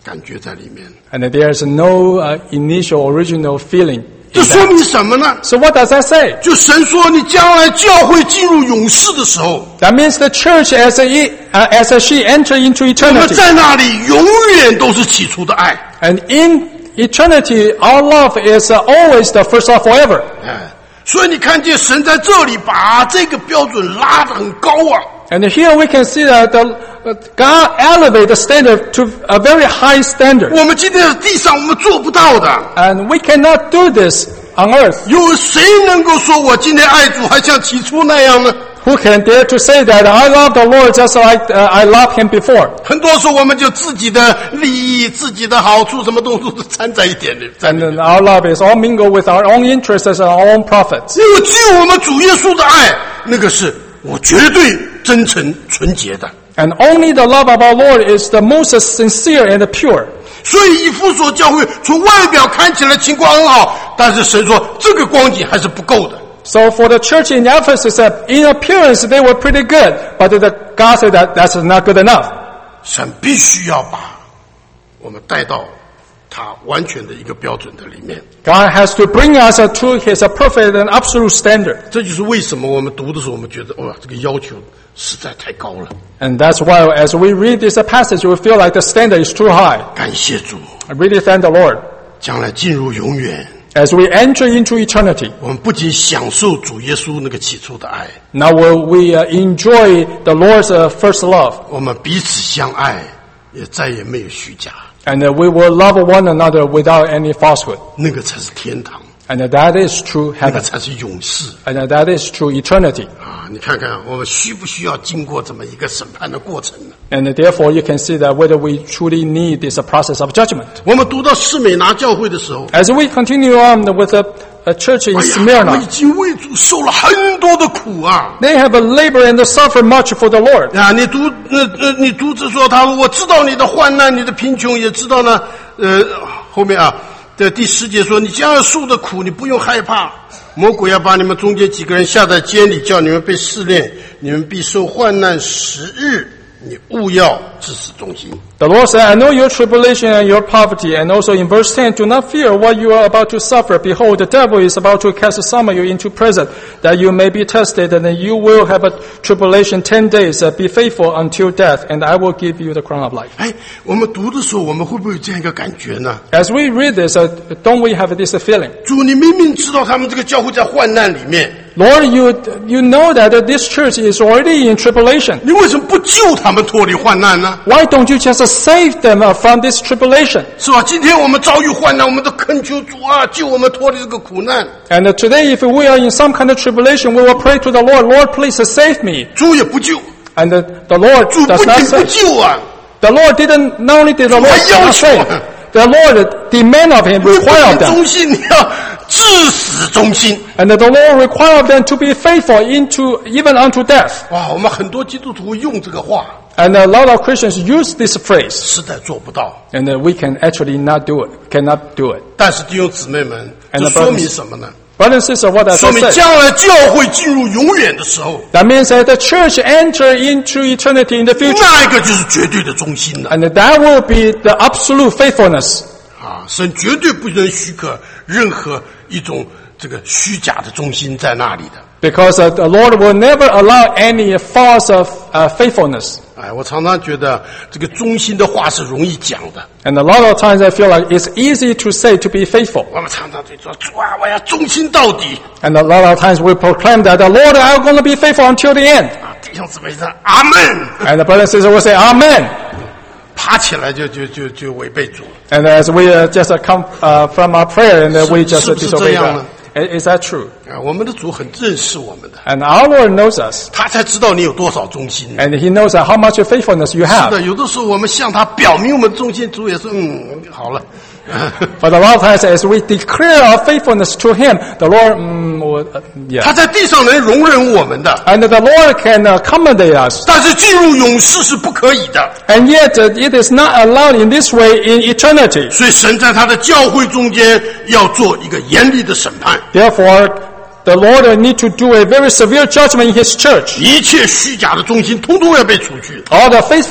感觉在里面。 And there's no uh, initial original feeling. 这说明什么呢？ So what does that say? 就神说，你将来教会进入永世的时候， That means the church as a, uh, as a she enter into 我们 eternity. 在那里永远都是起初的爱。 And in eternity, our love is uh, always the first love forever. 哎，所以你看见神在这里把这个标准拉得很高啊。 And here we can see that the, uh, God elevate the standard to a very high standard. 我们今天在地上我们做不到的。 And we cannot do this on earth. 有谁能够说我今天爱主还像起初那样呢？ Who can dare to say that I love the Lord just like uh, I loved Him before? 很多时候我们就自己的利益、自己的好处，什么东西都掺在一点的，在 And 里面。 then our love is all mingled with our own interests and our own profits. 因为只有我们主耶稣的爱，那个是我绝对真诚纯洁的。 And only the love of our Lord is the most sincere and pure. 所以以弗所教会从外表看起来情况很好，但是神说这个光景还是不够的。 So for the church in Ephesus, uh, in appearance they were pretty good, but the God said that that's not good enough. 神必须要把我们带到他完全的一个标准的里面。 God has to bring us uh, to His uh, perfect and absolute standard. 这就是为什么我们读的时候，我们觉得哇，这个要求实在太高了。 And that's why as we read this uh, passage, we feel like the standard is too high. 感谢主， I really thank the Lord. 将来进入永远， As we enter into eternity, 我们不仅享受主耶稣那个起初的爱， now will we uh, enjoy the Lord's uh, first love, 我们彼此相爱，也再也没有虚假， and uh, we will love one another without any falsehood. 那个才是天堂， And uh, that is true 那个 heaven. 才是永世 And uh, that is true eternity. 啊！你看看，我们需不需要经过这么一个审判的过程呢？ And uh, therefore you can see that whether we truly need this uh, process of judgment. 我们读到士美拿教会的时候， As we continue on with the uh, church in 哎呀，他们已 Smyrna, 经为主受了很多的苦啊！ they have a labor and suffer much for the Lord. 啊，你读呃呃，你读着说他，我知道你的患难，你的贫穷，也知道呢。呃，后面啊，在第十节说，你将要受的苦，你不用害怕。魔鬼要把你们中间几个人下在监里，叫你们被试炼，你们必受患难十日。你务要至死忠心。 The Lord said, I know your tribulation and your poverty. And also in verse ten, do not fear what you are about to suffer. Behold, the devil is about to cast some of you into prison, that you may be tested, and then you will have a tribulation ten days. Uh, be faithful until death, and I will give you the crown of life. 哎，我们读的时候，我们会不会有这样一个感觉呢？ As we read this, uh, don't we have this feeling? 主，你明明知道他们这个教会在患难里面， Lord, you, you know that uh, this church is already in tribulation. 你为什么不救他们脱离患难呢？ Why don't you just save them uh, from this tribulation? 是吧？今天我们遭遇患难，我们都恳求主啊，救我们脱离这个苦难。 And uh, today, if we are in some kind of tribulation, we will pray to the Lord, Lord, please uh, save me. 主也不救， And uh, the Lord 主 does 不 not 仅不 save. 救啊， The Lord didn't, not only did the 主 Lord 还 not 要求 save, 啊， the Lord demand of him, 你不 require of 仅 them. 忠心，你要至死忠心。 And the Lord require of them to be faithful into, even unto death. 哇，我们很多基督徒用这个话， And a lot of Christians use this phrase. 实在做不到。 And uh, we can actually not do it, cannot do it. 但是弟兄姊妹们， And 这 the 说明 brothers- 什么呢？ Brothers and sisters, what does 说 that 明 say? 将来教会进入永远的时候， That means that the church enter into eternity in the future. 那一个就是绝对的忠心了 And that will be the absolute faithfulness. 啊！神绝对不能许可任何一种这个虚假的忠心在那里的。 Because uh, the Lord will never allow any false of uh, faithfulness. 哎，我常常觉得这个忠心的话是容易讲的。 And a lot of times I feel like it's easy to say to be faithful. 我们常常就说：“主啊，我要忠心到底。 And a lot of times we proclaim that the Lord, I'm going to be faithful until the end. ” 啊，弟兄姊妹说：“阿门。 And the brother and sister will say, Amen. ” 爬起来就就就就违背主了。 And as we uh, just uh, come uh, from our prayer and uh, we just uh, 是不是 disobey 这样呢？ God. Is that true? 啊，我们的主很认识我们的， And our Lord knows us. 他才知道你有多少忠心。 And He knows uh, how much faithfulness you 是 have. 的，有的时候我们向他表明我们忠心，主也说：“嗯，好了。” But a lot of times as we declare our faithfulness to Him, the Lord, mm, will, uh, 他 yeah. 在地上能容忍我们的， And the Lord can accommodate us. 但是进入永世是不可以的。 And yet uh, it is not allowed in this way in eternity. 所以神在他的教会中间要做一个严厉的审判， Therefore, the Lord will need to do a very severe judgment in His church. 一切虚假的忠心通通要被除去。 All the faithful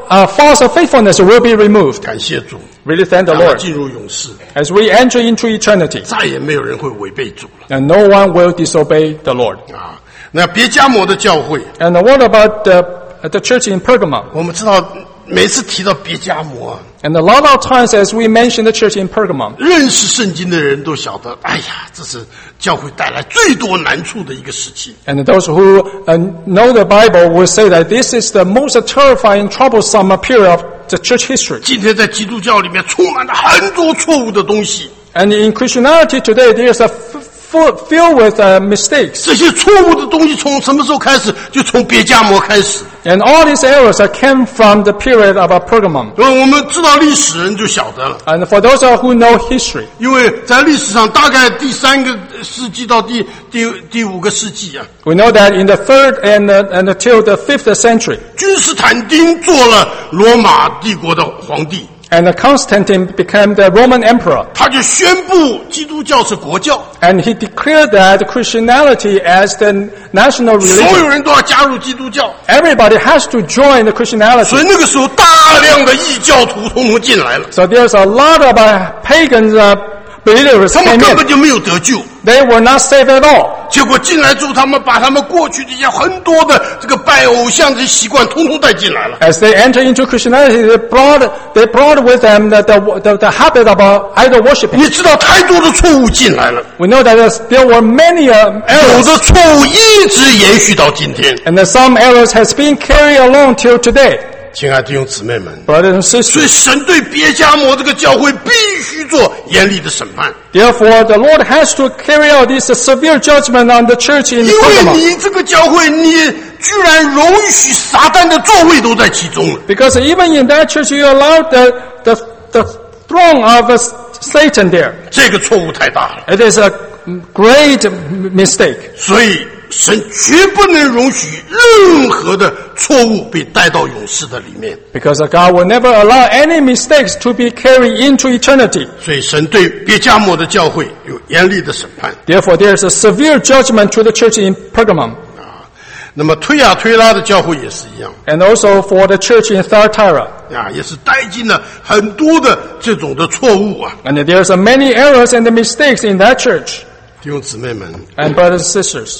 uh, false faithfulness will be removed. 感谢主， Really thank the 让我 Lord. 进入永世， As we enter into eternity, 再也没有人会违背主了 and no one will disobey the Lord. 啊！那别迦摩的教会， And what about the, the church in Pergamum? 我们知道每次提到别迦摩啊， And a lot of times as we mention the church in Pergamum, 认识圣经的人都晓得，哎呀，这是教会带来最多难处的一个时期。 and those who uh, know the Bible will say that this is the most terrifying, troublesome period of the church history. 今天在基督教里面充满了很多错误的东西， And in Christianity today, there's a f- f- filled with uh, mistakes. 这些错误的东西从什么时候开始？就从别迦摩开始。 And all these errors uh, came from the period of uh, Pergamum. 呃，我们知道历史人就晓得了， And for those uh, who know history, 因为在历史上大概第三个世纪到第第第五个世纪啊， we know that in the third and, uh, and until the fifth century, 君士坦丁做了罗马帝国的皇帝， and uh, Constantine became the Roman emperor. 他就宣布基督教是国教， And he declared that Christianity as the national 所有 religion. 人都要加入基督教， Everybody has to join the Christianity. 所以那个时候大量的异教徒通通进来了， So there's a lot of uh, pagans uh, believers 他们 came 根 in. 本就没有得救。 They were not saved at all. 结果进来之后，他们把他们过去这些很多的这个拜偶像这些习惯，通通带进来了。 As they entered into Christianity, they brought they brought with them the the, the, the habit of uh, idol worshiping. 你知道，太多的错误进来了， We know that there's- there were many uh, 有 errors, 的错误一直延续到今天。 and that some errors has been carried along till today. 亲爱的弟兄姊妹们， Brothers and 所以 sisters, 神对别迦摩这个教会必须做严厉的审判， therefore the Lord has to carry out this uh, severe judgment on the church in 因为 Pergamum. 你这个教会，你居然容许撒旦的座位都在其中了。 Because even in that church, you allowed the the the throne of uh, Satan there. 这个错误太大了， It is a great mistake. 所以神绝不能容许任何的错误被带到永世的里面。 Because God will never allow any mistakes to be carried into eternity. 所以神对别迦摩的教会有严厉的审判 Therefore, there is a severe judgment to the church in Pergamum, 啊。那么推亚推拉的教会也是一样 and also for the church in Thyatira. 啊，也是带进了很多的这种的错误啊。 And there's a many errors and mistakes in that church. 弟兄姊妹们， And brothers and sisters,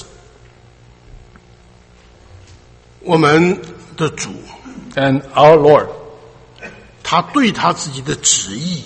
我们的主 and our Lord, 他对他自己的旨意，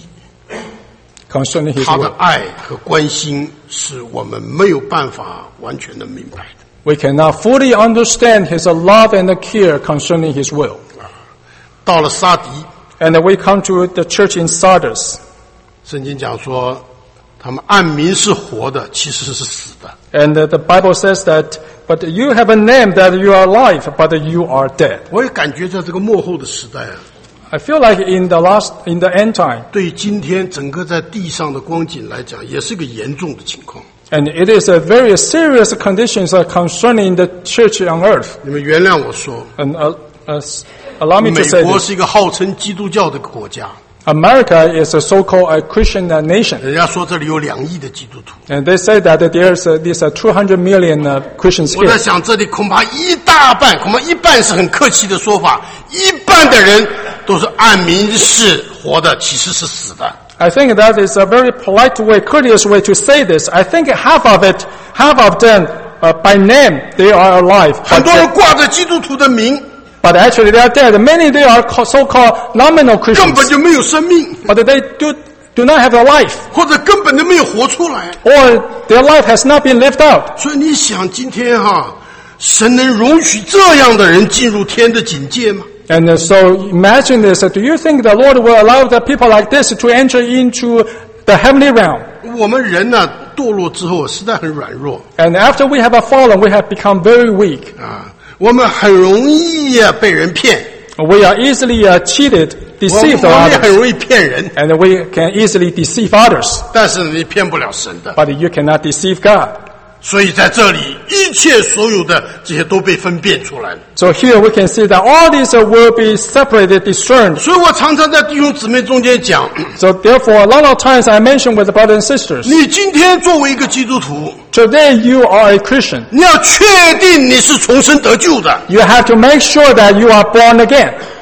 concerning His 他的 will, 爱和关心，是我们没有办法完全的明白的。 we cannot fully understand His love and care concerning His will. 到了撒迪， And we come to the church in Sardis. 圣经讲说，他们按名是活的，其实是死的。 And uh, the Bible says that, but you have a name that you are alive, but you are dead. 我也感觉在这个末后的时代啊， I feel like in the last, in the end time, 对今天整个在地上的光景来讲，也是个严重的情况。 and it is a very serious conditions uh, concerning the church on earth. 你们原谅我说， And uh, uh, s- allow me 美 to say 国 this. 是一个号称基督教的国家， America is a so-called uh, Christian uh, nation. 人家说这里有两亿的基督徒。 And they say that there's uh, this uh, two hundred million uh, Christians 我在 here. 想，这里恐怕一大半，恐怕一半是很客气的说法，一半的人都是按名是活的，其实是死的。 I think that is a very polite way, courteous way to say this. I think half of it, half of them, uh, by name, they are alive. 很 But, 多人 they- 挂着基督徒的名， but actually they are dead. Many they are co- so-called nominal 根 Christians. 本就没有生命， But they do, do not have a life. 或者根本都没有活出来。 Or their life has not been lived out. 所以你想，今天哈，神能容许这样的人进入天的境界吗？ And uh, so imagine this. Uh, do you think the Lord will allow the people like this to enter into the heavenly realm? 我们人呢，堕落之后实在很软弱 And after we have fallen, we have become very weak. 啊，我们很容易啊被人骗， We are easily uh, cheated, 我 deceived 我们也 others. 很容易骗人， And we can easily deceive others. 但是你骗不了神的。 But you cannot deceive God. 所以在这里，一切所有的这些都被分辨出来了。 So here we can see that all these uh, will be separated, discerned. 所以我常常在弟兄姊妹中间讲， So therefore, a lot of times I mention with the brothers and sisters, 你今天作为一个基督徒， today you are a Christian. 你要确定你是重生得救的。 You have to make sure that you are born again.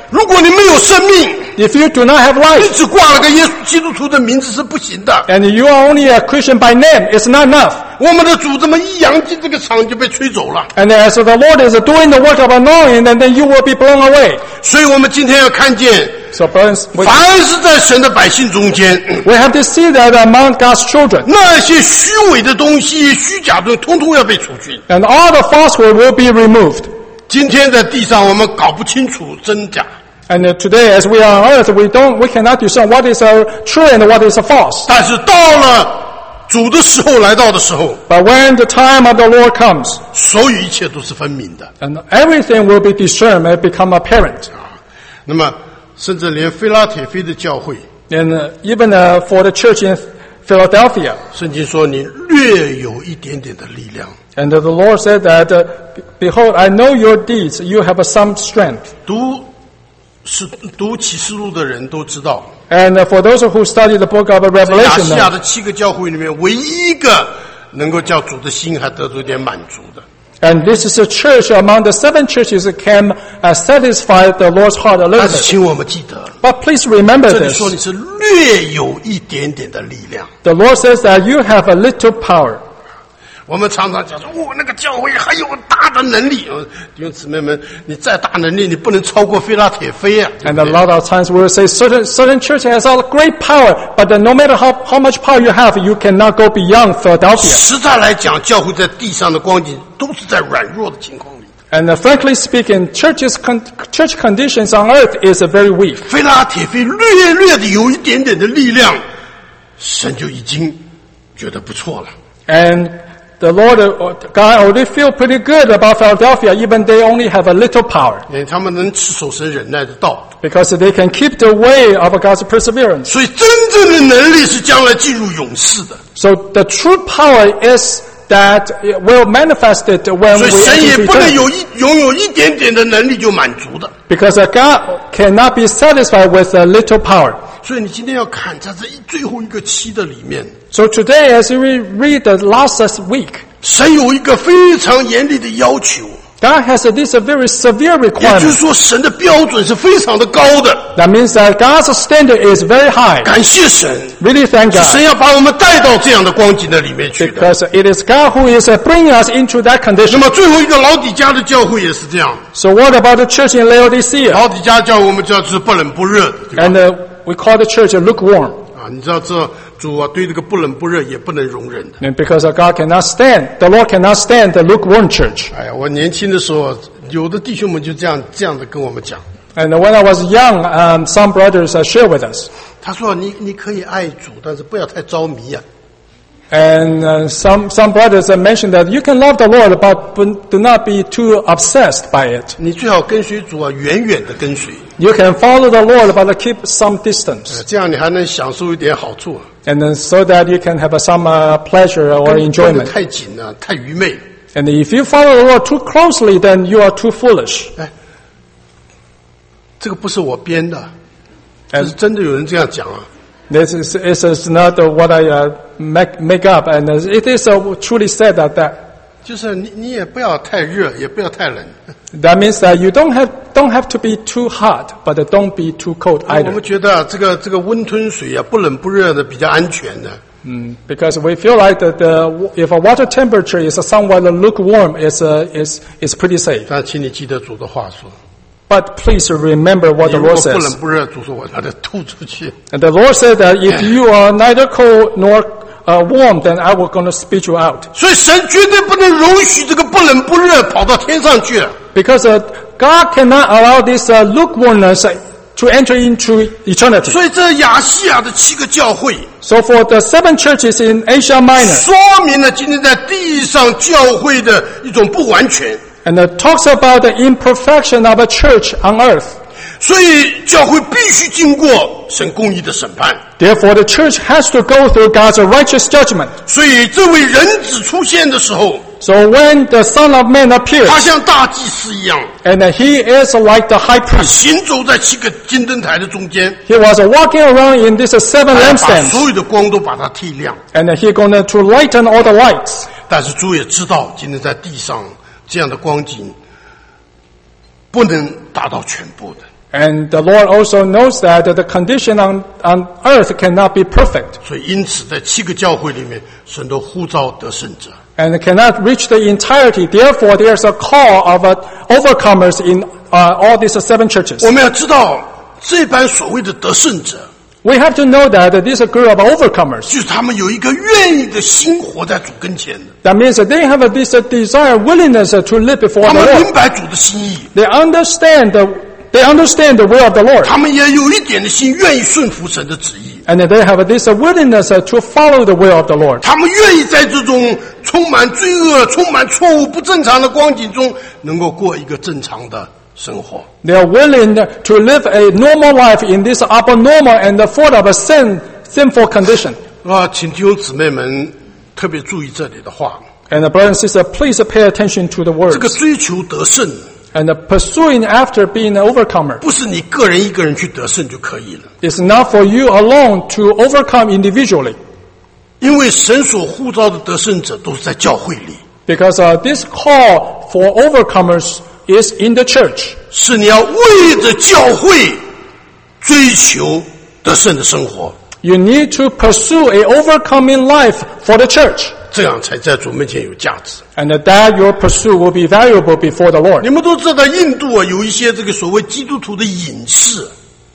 如果你没有生命， If you do not have 你 life, 只挂了个耶稣基督徒的名字是不行的。 and you are only a Christian by name, it's not enough. 我们的主这么一扬进这个场就被吹走了。 And as the Lord is doing the work of anointing, and then you will be blown away. 所以我们今天要看见， So, brothers, we, 凡是在神的百姓中间， we have to see that among God's children, 那些虚伪的东西、虚假的东西，通通要被除去。 and all the falsehood will be removed. 今天在地上，我们搞不清楚真假， And uh, today, as we are on earth, we don't, we cannot discern what is uh, true and what is uh, false. 但是到了主的时候来到的时候， But when the time of the Lord comes, 所有一切都是分明的。 and everything will be discerned and become apparent. 那么，甚至连菲拉铁菲的教会， And uh, even uh, for the church in Philadelphia, 圣经说你略有一点点的力量。 and uh, the Lord said that, uh, behold, I know your deeds, you have uh, some strength. 读是读启示录的人都知道， And uh, for those who study the book of 在亚 Revelation, 细亚 uh, 的七个教会里面，唯一一个能够叫主的心还得到一点满足的。 and this is a church among the seven churches that can uh, satisfy the Lord's heart a 但 little 是， bit. 请我们记得， But please remember 这里 this. 说你是略有一点点的力量。 The Lord says that you have a little power. 我们常常讲说，哦，那个教会很有大的能力。呃弟兄姊妹们，你再大能力，你不能超过菲拉铁菲啊！对 And 不 a 对 lot of times we will say certain, certain church has a great power, but uh, no matter how, how much power you have, you cannot go beyond Philadelphia. 实在来讲，教会在地上的光景都是在软弱的情况里。 And uh, frankly speaking, churches con- church conditions on earth is uh, very weak. 菲拉铁菲略略的有一点点的力量，神就已经觉得不错了。 And the Lord, uh, God already feel pretty good about Philadelphia, even they only have a little power, 因为他们能持守神忍耐的道， because they can keep the way of God's perseverance. 所以真正的能力是将来进入勇士的。 So the true power is that it will manifest it when 所 we 以神也 enter 不能 eternity. 有一拥有一点点的能力就满足的。 Because uh, God cannot be satisfied with a little power. 所以你今天要看在这一最后一个期的里面， So today, as we read the last week, 神有一个非常严厉的要求， God has uh, this uh, very severe 也就是 requirement. 说神的标准是非常的高的。 That means that God's standard is very high. 感谢神， Really thank 是 God. 神要把我们带到这样的光景的里面去的。 Because it is God who is uh, bringing us into that 那 condition. 么最后一个老底家的教会也是这样， So what about the church in Laodicea? 老底家教会我们叫是不冷不热的，对吧？ And uh, we call the church lukewarm. 啊，你知道这主啊对这个不冷不热也不能容忍的。 And because uh, God cannot stand, the Lord cannot stand the lukewarm church. 哎呀，我年轻的时候，有的弟兄们就这样这样的跟我们讲， And when I was young, um, some brothers uh, shared with us. 他说你你可以爱主，但是不要太着迷啊。 And uh, some, some brothers uh, mentioned that you can love the Lord, but do not be too obsessed by it. 你最好跟随主啊，远远的跟随， You can follow the Lord, but keep some 呃 distance. 这样你还能享受一点好处啊。 And then so that you can have uh, some uh, pleasure or 跟跟得 enjoyment. 太紧了，太愚昧。 And if you follow the Lord too closely, then you are too foolish. 哎，这个不是我编的，这是真的有人这样讲啊。 This is, this is not uh, what I uh, make, make up, and uh, it is uh, truly said that, that. 就是你你也不要太热，也不要太冷。 That means that you don't have, don't have to be too hot, but uh, don't be too cold 我 either. 们觉得啊这个这个温吞水啊，不冷不热的比较安全的。 Mm, because we feel like that the, if a water temperature is somewhat lukewarm, it's, uh, it's, it's pretty safe. 但请你记得主的话说， But please remember what 你 the 如果 Lord 不冷 says. 不热，主说我把它吐出去。 And the Lord said that if you are neither cold nor uh, warm, then I will going to spit you out. 所以神绝对不能容许这个不冷不热跑到天上去。 Because uh, God cannot allow this uh, lukewarmness to enter into eternity. 所以这亚细亚的七个教会， So for the seven churches in Asia Minor, 说明了今天在地上教会的一种不完全。 and it talks about the imperfection of a church on earth. 所以教会必须经过神公义的审判。 Therefore, the church has to go through God's righteous judgment. 所以这位人子出现的时候， So when the Son of Man appears, 他像大祭司一样， and he is like the high 他 priest, 行走在七个金灯台的中间， he was walking around in these seven 他要把 lampstands, 所有的光都把它剃亮。 and he going to lighten all the lights. 但是主也知道，今天在地上这样的光景不能达到全部的。 And the Lord also knows that the condition on, on earth cannot be perfect. 所以因此在七个教会里面，神都呼召得胜者。 And cannot reach the entirety. Therefore, there's a call of uh, overcomers in uh, all these seven churches. 我们要知道，这班所谓的得胜者， We have to know that this is a group of overcomers. 就是他们有一个愿意的心活在主跟前的， That means that they have a, this uh, desire, willingness uh, to live before 他 the 们 Lord. 明白主的心意， They understand the, they understand the will of the Lord. 他们也有一点的心愿意顺服神的旨意， And they have this uh, willingness uh, to follow the will of the Lord. 他们愿意在这种充满罪恶、充满错误、不正常的光景中，能够过一个正常的生活。 They are willing to live a normal life in this abnormal and full of a sin, sinful condition. 啊，请弟兄姊妹们特别注意这里的话， And uh, brothers and sisters, please pay attention to the 这个 words. 追求得胜， And uh, pursuing after being an overcomer 不是你个人一个人去得胜就可以了， is not for you alone to overcome individually. 因为神所呼召的得胜者都是在教会里， Because uh, this call for overcomers is in the church. 是你要为着教会追求得胜的生活， You need to pursue a overcoming life for the church. 这样才在主面前有价值。 And that your pursuit will be valuable before the Lord. 你们都知道，在印度啊，有一些这个所谓基督徒的隐士，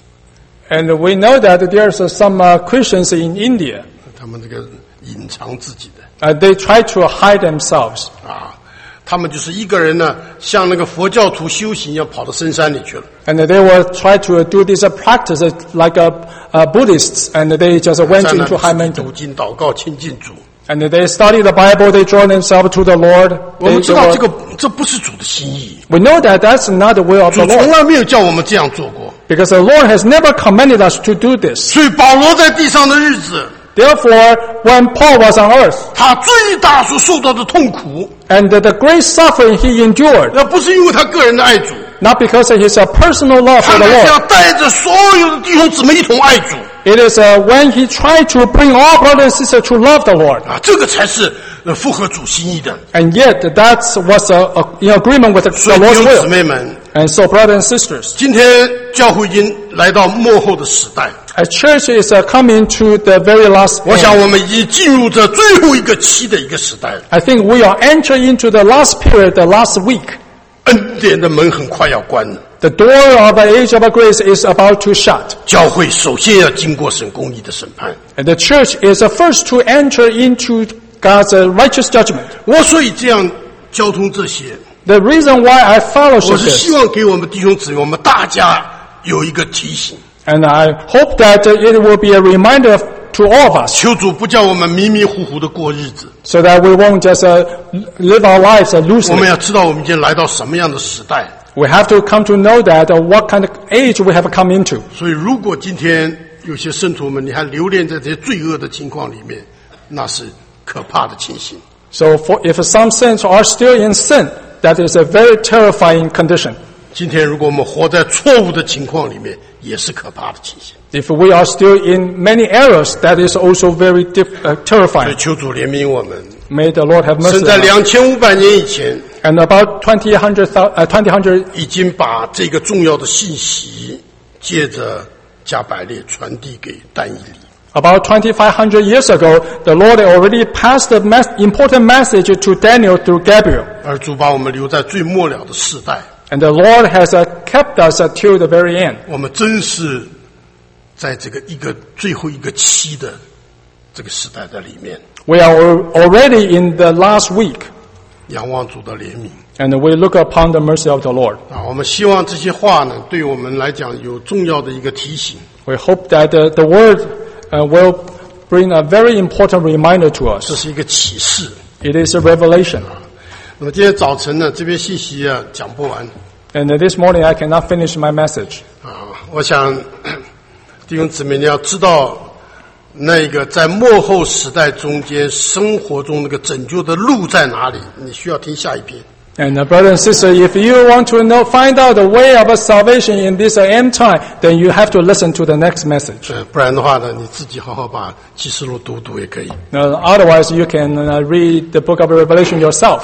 And we know that there's uh, some uh, Christians in India. 他们这个隐藏自己的 Uh, they try to hide themselves. 啊，他们就是一个人呢，像那个佛教徒修行一样，跑到深山里去了。 And they will try to do this uh, practice uh, like uh, uh, Buddhists. And they just went 在那 into 里 high 自己 mountain. 读经、祷告、亲近主。 And they study the Bible. They draw themselves to the Lord. 我 They, 们知 they 道 will- 这个这不是主的心意， we know that that's not the will of 主 the 从 Lord. 来没有叫我们这样做过。 Because the Lord has never commanded us to do this. 所以保罗在地上的日子， Therefore, when Paul was on earth, 他最大所受到的痛苦， and the, the great suffering he endured, 那不是因为他个人的爱主， not because of his uh, personal love 他 for the 乃是 Lord. 要带着所有的弟兄姊妹一同爱主 It is uh, when he tried to bring all brothers and sisters to love the Lord. 啊，这个才是呃符合主心意的。 And yet, that was uh, uh, in agreement with the, 所 the 以弟 Lord's 兄姊 will. 妹们， And so, brothers and sisters, 今天教会已经来到末后的时代， a church is uh, coming to the very last 我想 end. 我们已经进入这最后一个期的一个时代了。 I think we are entering into the last period, the last week. 恩典的门很快要关了， The door of the age of grace is about to shut. 教会首先要经过神公义的审判。 And the church is the first to enter into God's uh, righteous judgment. 我所以这样交通这些， The reason why I 我 fellowship 是 this, 希望给我们弟兄姊妹，我们大家有一个提醒， and I hope that uh, it will be a reminder to all of us, 求主不叫我们迷迷糊糊的过日子。 so that we won't just uh, live our lives uh, 我们 loosely. 要知道我们已经来到什么样的时代。 We have to come to know that uh, what kind of age we have come into. 所以，如果今天有些圣徒们，你还留恋在这些罪恶的情况里面，那是可怕的情形。 So for, if some saints are still in sin, that is a very terrifying condition. 今天，如果我们活在错误的情况里面，也是可怕的情形。 If we are still in many errors, that is also very diff, uh, 所以， terrifying. 求主怜悯我们。 May the Lord have 神 mercy 在 on us. 两千五百年以前， And about twenty hundred, uh, twenty hundred, 已经把这个重要的信息，借着加百列传递给但以理。 about twenty-five hundred years ago, the Lord already passed the mes- important message to Daniel through Gabriel. 而主把我们留在最末了的世代， And the Lord has uh, kept us until the very end. 我们真是在这个一个最后一个期的这个时代的里面， We are al- already in the last week, 仰望主的怜悯 and we look upon the mercy of the Lord. 啊！我们希望这些话呢，对我们来讲有重要的一个提醒。 We hope that the, the word uh, will bring a very important reminder to 这 us. 是一个启示。 It is a revelation. 那么今天早晨呢，这边信息啊讲不完 And uh, this morning I cannot finish my message. 啊！我想弟兄姊妹，你要知道，那个在末后时代中间生活中那个拯救的路在哪里？你需要听下一篇。 And uh, brother and sister, if you want to know, find out the way of salvation in this uh, end time, then you have to listen to the next message. 呃，不然的话呢，你自己好好把启示录读读也可以。 Uh, otherwise, you can uh, read the book of Revelation yourself.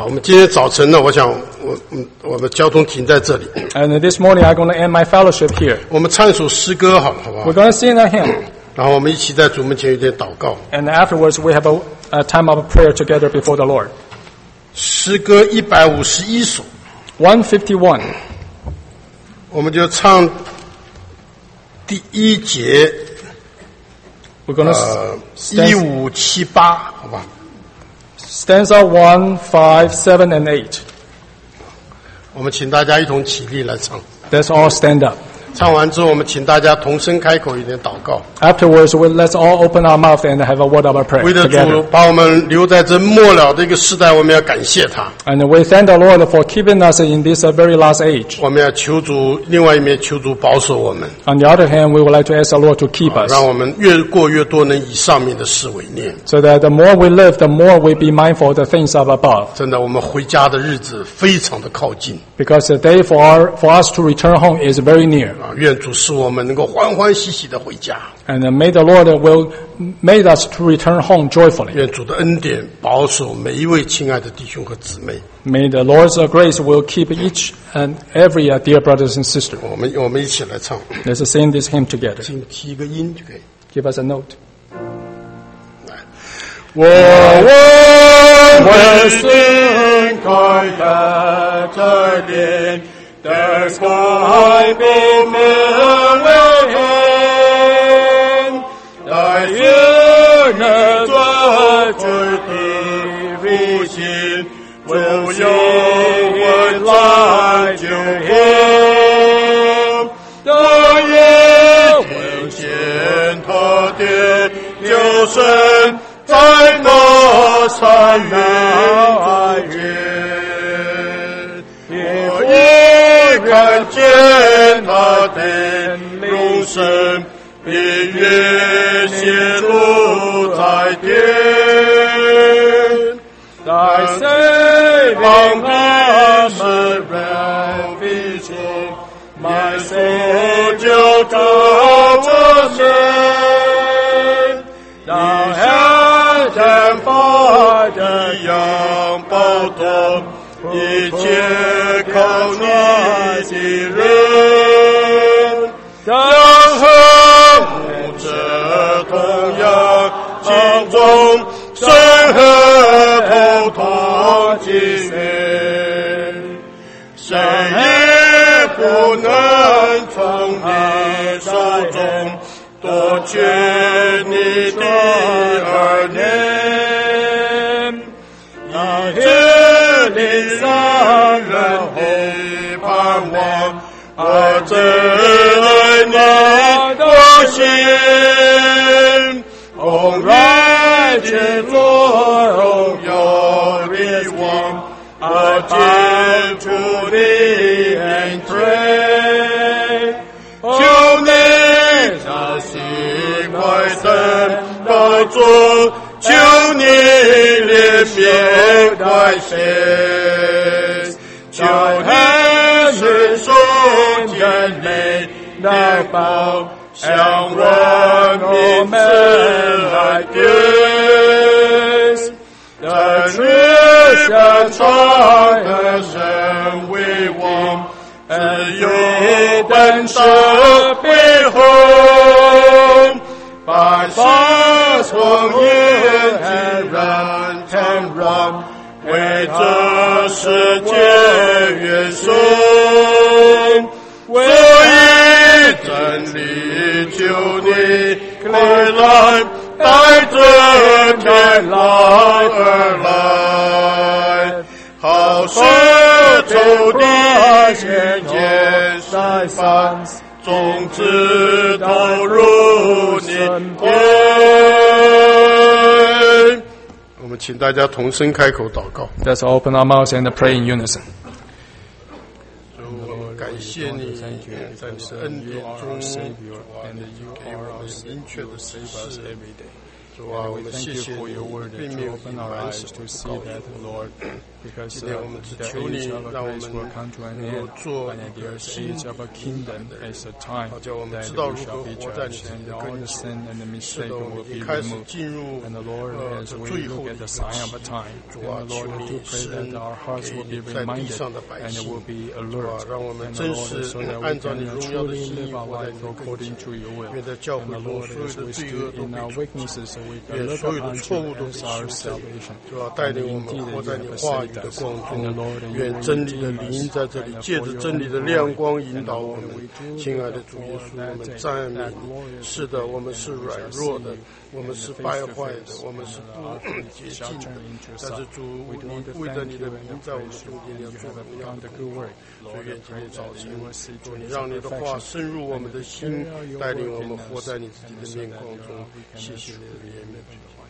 好，我们今天早晨呢，我想我嗯，我们交通停在这里。 And this morning I'm going to end my fellowship here. 我们唱一首诗歌，好好不好？ We're going to sing a hymn. 然后我们一起在主门前有点祷告。 And afterwards we have a, a time of prayer together before the Lord. 诗歌一百五十一首， one fifty-one. 我们就唱第一节， We're going to 呃，一 stanza, 五七八，好吧？ stanza one, five, seven, and eight. 我们请大家一同起立来唱。 Let's all stand up. 唱完之后，我们请大家同声开口一点祷告。 Afterwards, we, let's all open our mouth and have a word of our prayer 为了主 together. 把我们留在这末了的一个时代，我们要感谢他。 And we thank the Lord for keeping us in this uh, very last age. 我们要求主，另外一面求主保守我们， On the other hand, we would like to ask the Lord to keep us, 让我们越过越多，能以上面的事为念。 so that the more we live, the more we be mindful of the things of above. 真的，我们回家的日子非常的靠近 Because the day for, our, for us to return home is very near. 啊！愿主使我们能够欢欢喜喜的回家。 And uh, may the Lord will make us to return home joyfully. 愿主的恩典保守每一位亲爱的弟兄和姊妹。 May the Lord's uh, grace will keep each and every uh, dear brothers and sisters. 我们我们一起来唱， Let's sing this hymn together. 请提一个音就可以。 Give us a note. 我问为心开的这点，的开不门为天，但愿能做主的复兴，不由我来救恩，但愿为见他的救生。 在那山那远，我一看见他的永生，比月泄露在天，在谁帮他们人比中，埋手就到我身，到前方的样包动，一切靠你的人，将和牧者同样敬重，神和同同敬愿，谁也不能从你手中夺取你的儿女。 让人的盼望，我真爱你的心，红来结作荣耀的王，我接触你恩垂，求你在心快生的中。 求你怜悯百姓，求你伸手坚美的宝，向我们来给，在日下传的神为王，只有本身背后。 百发从业依然坦然，为这世界远送，所以真理求你快来，带着天来而来，好使仇敌渐渐散散。 种子投入你田。我们请大家同声开口祷告。 Let's open our mouths and pray in unison. 感谢你，在你的恩典中，给我们明确的指示。 主啊，我 We 们 thank 谢 you 谢 for 你 your word 并 to 没有 open 以 our 满 eyes 手 to 不 see 告 that, 诉 Lord, because 今 uh, 天我们只 the 求你 age of 让我 grace 们 will come to an 能够 end, 做 and 一 the 个新 age of a 明 kingdom 白的人， is a time 好叫我们 that 知道 we 如何 shall be 活在你 judged, 自己 and 的 all 跟 the 前。 sin and the 是 mistake 的，我 will 们已 be 开始 removed. 进入 And the Lord, 呃 as 这 we 最 look 后的 at 一 the 个 sign of 期 a time, 主 and 啊， the Lord, 求 I 你 do pray 伸 that our hearts 给 will be 你在地 reminded 上的百 and 姓， will be 主啊， alert. 让我们 And 真 the Lord, 是 so that we 按照你 can 荣耀的 truly 心意 live our 活在 life 你的跟 according 前。 to your will. 愿在教 And 会 the 中 Lord, 所有 as 的 we 罪 stood 恶都 in 被 our 除去， weaknesses, so we can 愿 look 所有的 upon 错误 you 都被 as 修 our 正， salvation. 主啊，带 And 领我们 indeed, 活 you 在你 have 话语 saved 的 us. 光 And the 中。 Lord, and you 愿 will 真理的 redeem 灵 us. 在这里 And 借 for 着 your 真理 own 的亮 glory. 光引 And 导 the 我 Lord, 们。 we do 亲爱 look 的主耶 for 稣，我 that 们 day, 赞美 that 你。 glorious 是的， day 我们是 when we 软 shall 弱 see 的 you， 我们 and 是 face 败 to 坏的， face, 我们是 and 不 our faith 洁 shall 净的 turn。into 但是 sight. 主， We do 你 want to 为了 thank 你 you 的 and 名， to 在我们 praise 中 you, 间 and 要 you 做 have 荣耀 done 的 the 工 good 作。 work. 所 Lord, 以 I 愿今 pray 天早 that 晨 you will see， 主， to 你 its 让你的话 perfection. 深入我 And 们的 the 心， material your 带领 work 我们 in 活 us, 在你自己 and 的 so 面 that 光 your 中。 we can 谢谢你的怜悯。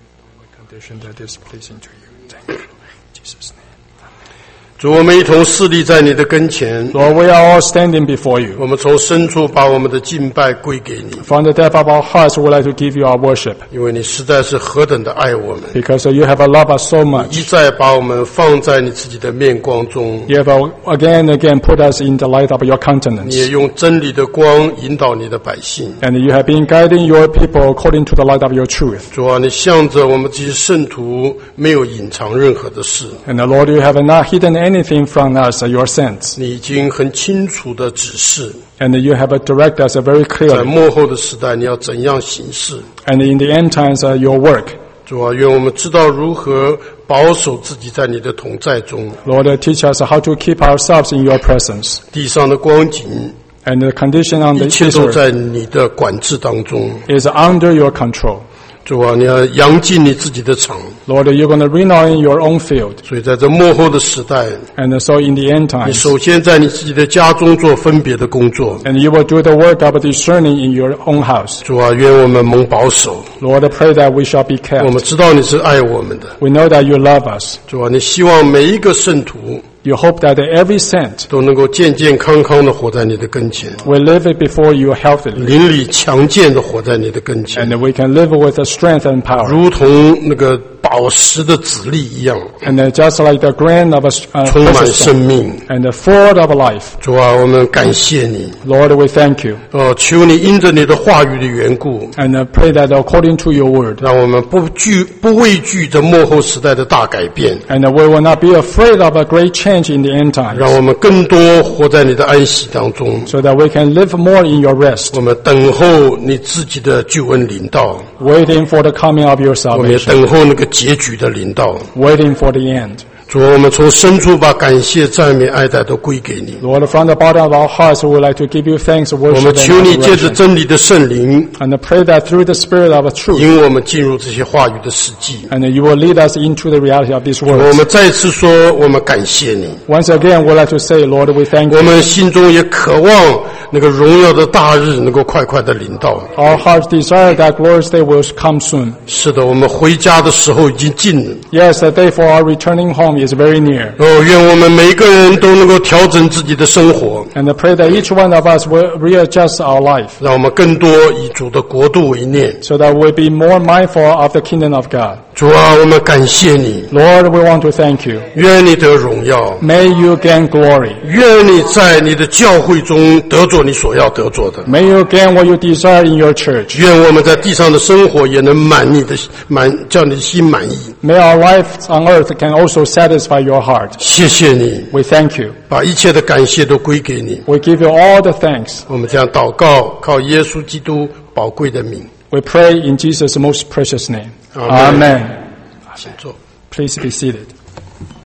the condition that is pleasing to you. Thank you. In Jesus' name. 主，我们一同侍立在你的跟前， Lord, we are all standing before 我 you. 们从深处把我们的敬拜归给你， From the depth of our hearts, we would like to give you our worship, 因为你实在是何等的爱我们， because you have loved us so 一 much. 再把我们放在你自己的面光中， You have again and again put us in the light of your 你也 countenance. 用真理的光引导你的百姓。 And you have been guiding your people according to the light of your truth. 主啊，你向着我们这些圣徒没有隐藏任何的事， And the Lord, you have not hidden anything from us, your sins. 你已经很清楚的指示， And you have directed us very 在 clearly. 末后的时代你要怎样行事。 And in the end times, uh, your work. 主啊，愿我们知道如何保守自己在你的同在中， Lord, uh, teach us how to keep ourselves in your presence. 地上的光景 And the condition on 一 the 切都 earth 在你的管制当中。 is under your control. 主啊，你要扬进你自己的场， Lord, you're going to renow in your own field. 所以在这末后的时代， And so in the end 你 times, 首先在你自己的家中做分别的工作。 and you will do the work of discerning in your own house. 主啊，愿我们蒙保守， Lord, I pray that we shall be 我们 kept. 知道你是爱我们的。 We know that you love us. 主啊，你希望每一个圣徒 You hope that every saint 都能够健健康康的活在你的跟前， will live it before you healthily. 灵里强健的活在你的跟前， And we can live with the strength and power. 如同那个宝石的籽粒一样， And uh, just like the grain of a uh, 充满 precious 生 stone 命。 and the fruit of life. 主啊，我们感谢你， Lord, we thank you. 哦，求你因着你的话语的缘故， And uh, pray that according to your word, 让我们不惧不畏惧这末后时代的大改变， and uh, we will not be afraid of a great change in the end times, 让我们更多活在你的安息当中。 so that we can live more in your rest, 我们等候你自己的救恩临到， waiting for the coming of your 我们也 salvation, 等候那个结局的临到。 waiting for the end. 主啊，我们从深处把感谢、赞美、爱戴都归给你。 Lord, from the bottom of our hearts, we would like to give you thanks, 我 worship, 们 and 求你借着 adoration. 真理的圣灵， And pray that through the Spirit of truth, 引我们进入这些话语的实际。 and you will lead us into the reality of these 我 words. 们再次说，我们感谢你。 Once again, we'd like to say, Lord, we thank 我 you. 们心中也渴望那个荣耀的大日能够快快的临到。 Our hearts desire that glorious day will come soon. 是的，我们回家的时候已经近了。 Yes, the day for our returning home is very near. 哦，愿我们每一个人都能够调整自己的生活， And I pray that each one of us will readjust our life, 让我们更多以主的国度为念。 so that we'll be more mindful of the kingdom of God. 主啊，我们感谢你， Lord, we want to thank you. 愿你得荣耀， May you gain glory. 愿你在你的教会中得着你所要得着的。 May you gain what you desire in your church. 愿我们在地上的生活也能满你的满，叫你的心满意。 May our life on earth can also satisfy your heart. 谢谢你， We thank you. 把一切的感谢都归给你。 We give you all the thanks. 我们这样祷告，靠耶稣基督宝贵的名。 We pray in Jesus' most precious name. Amen. Amen. 请坐。 Please be seated.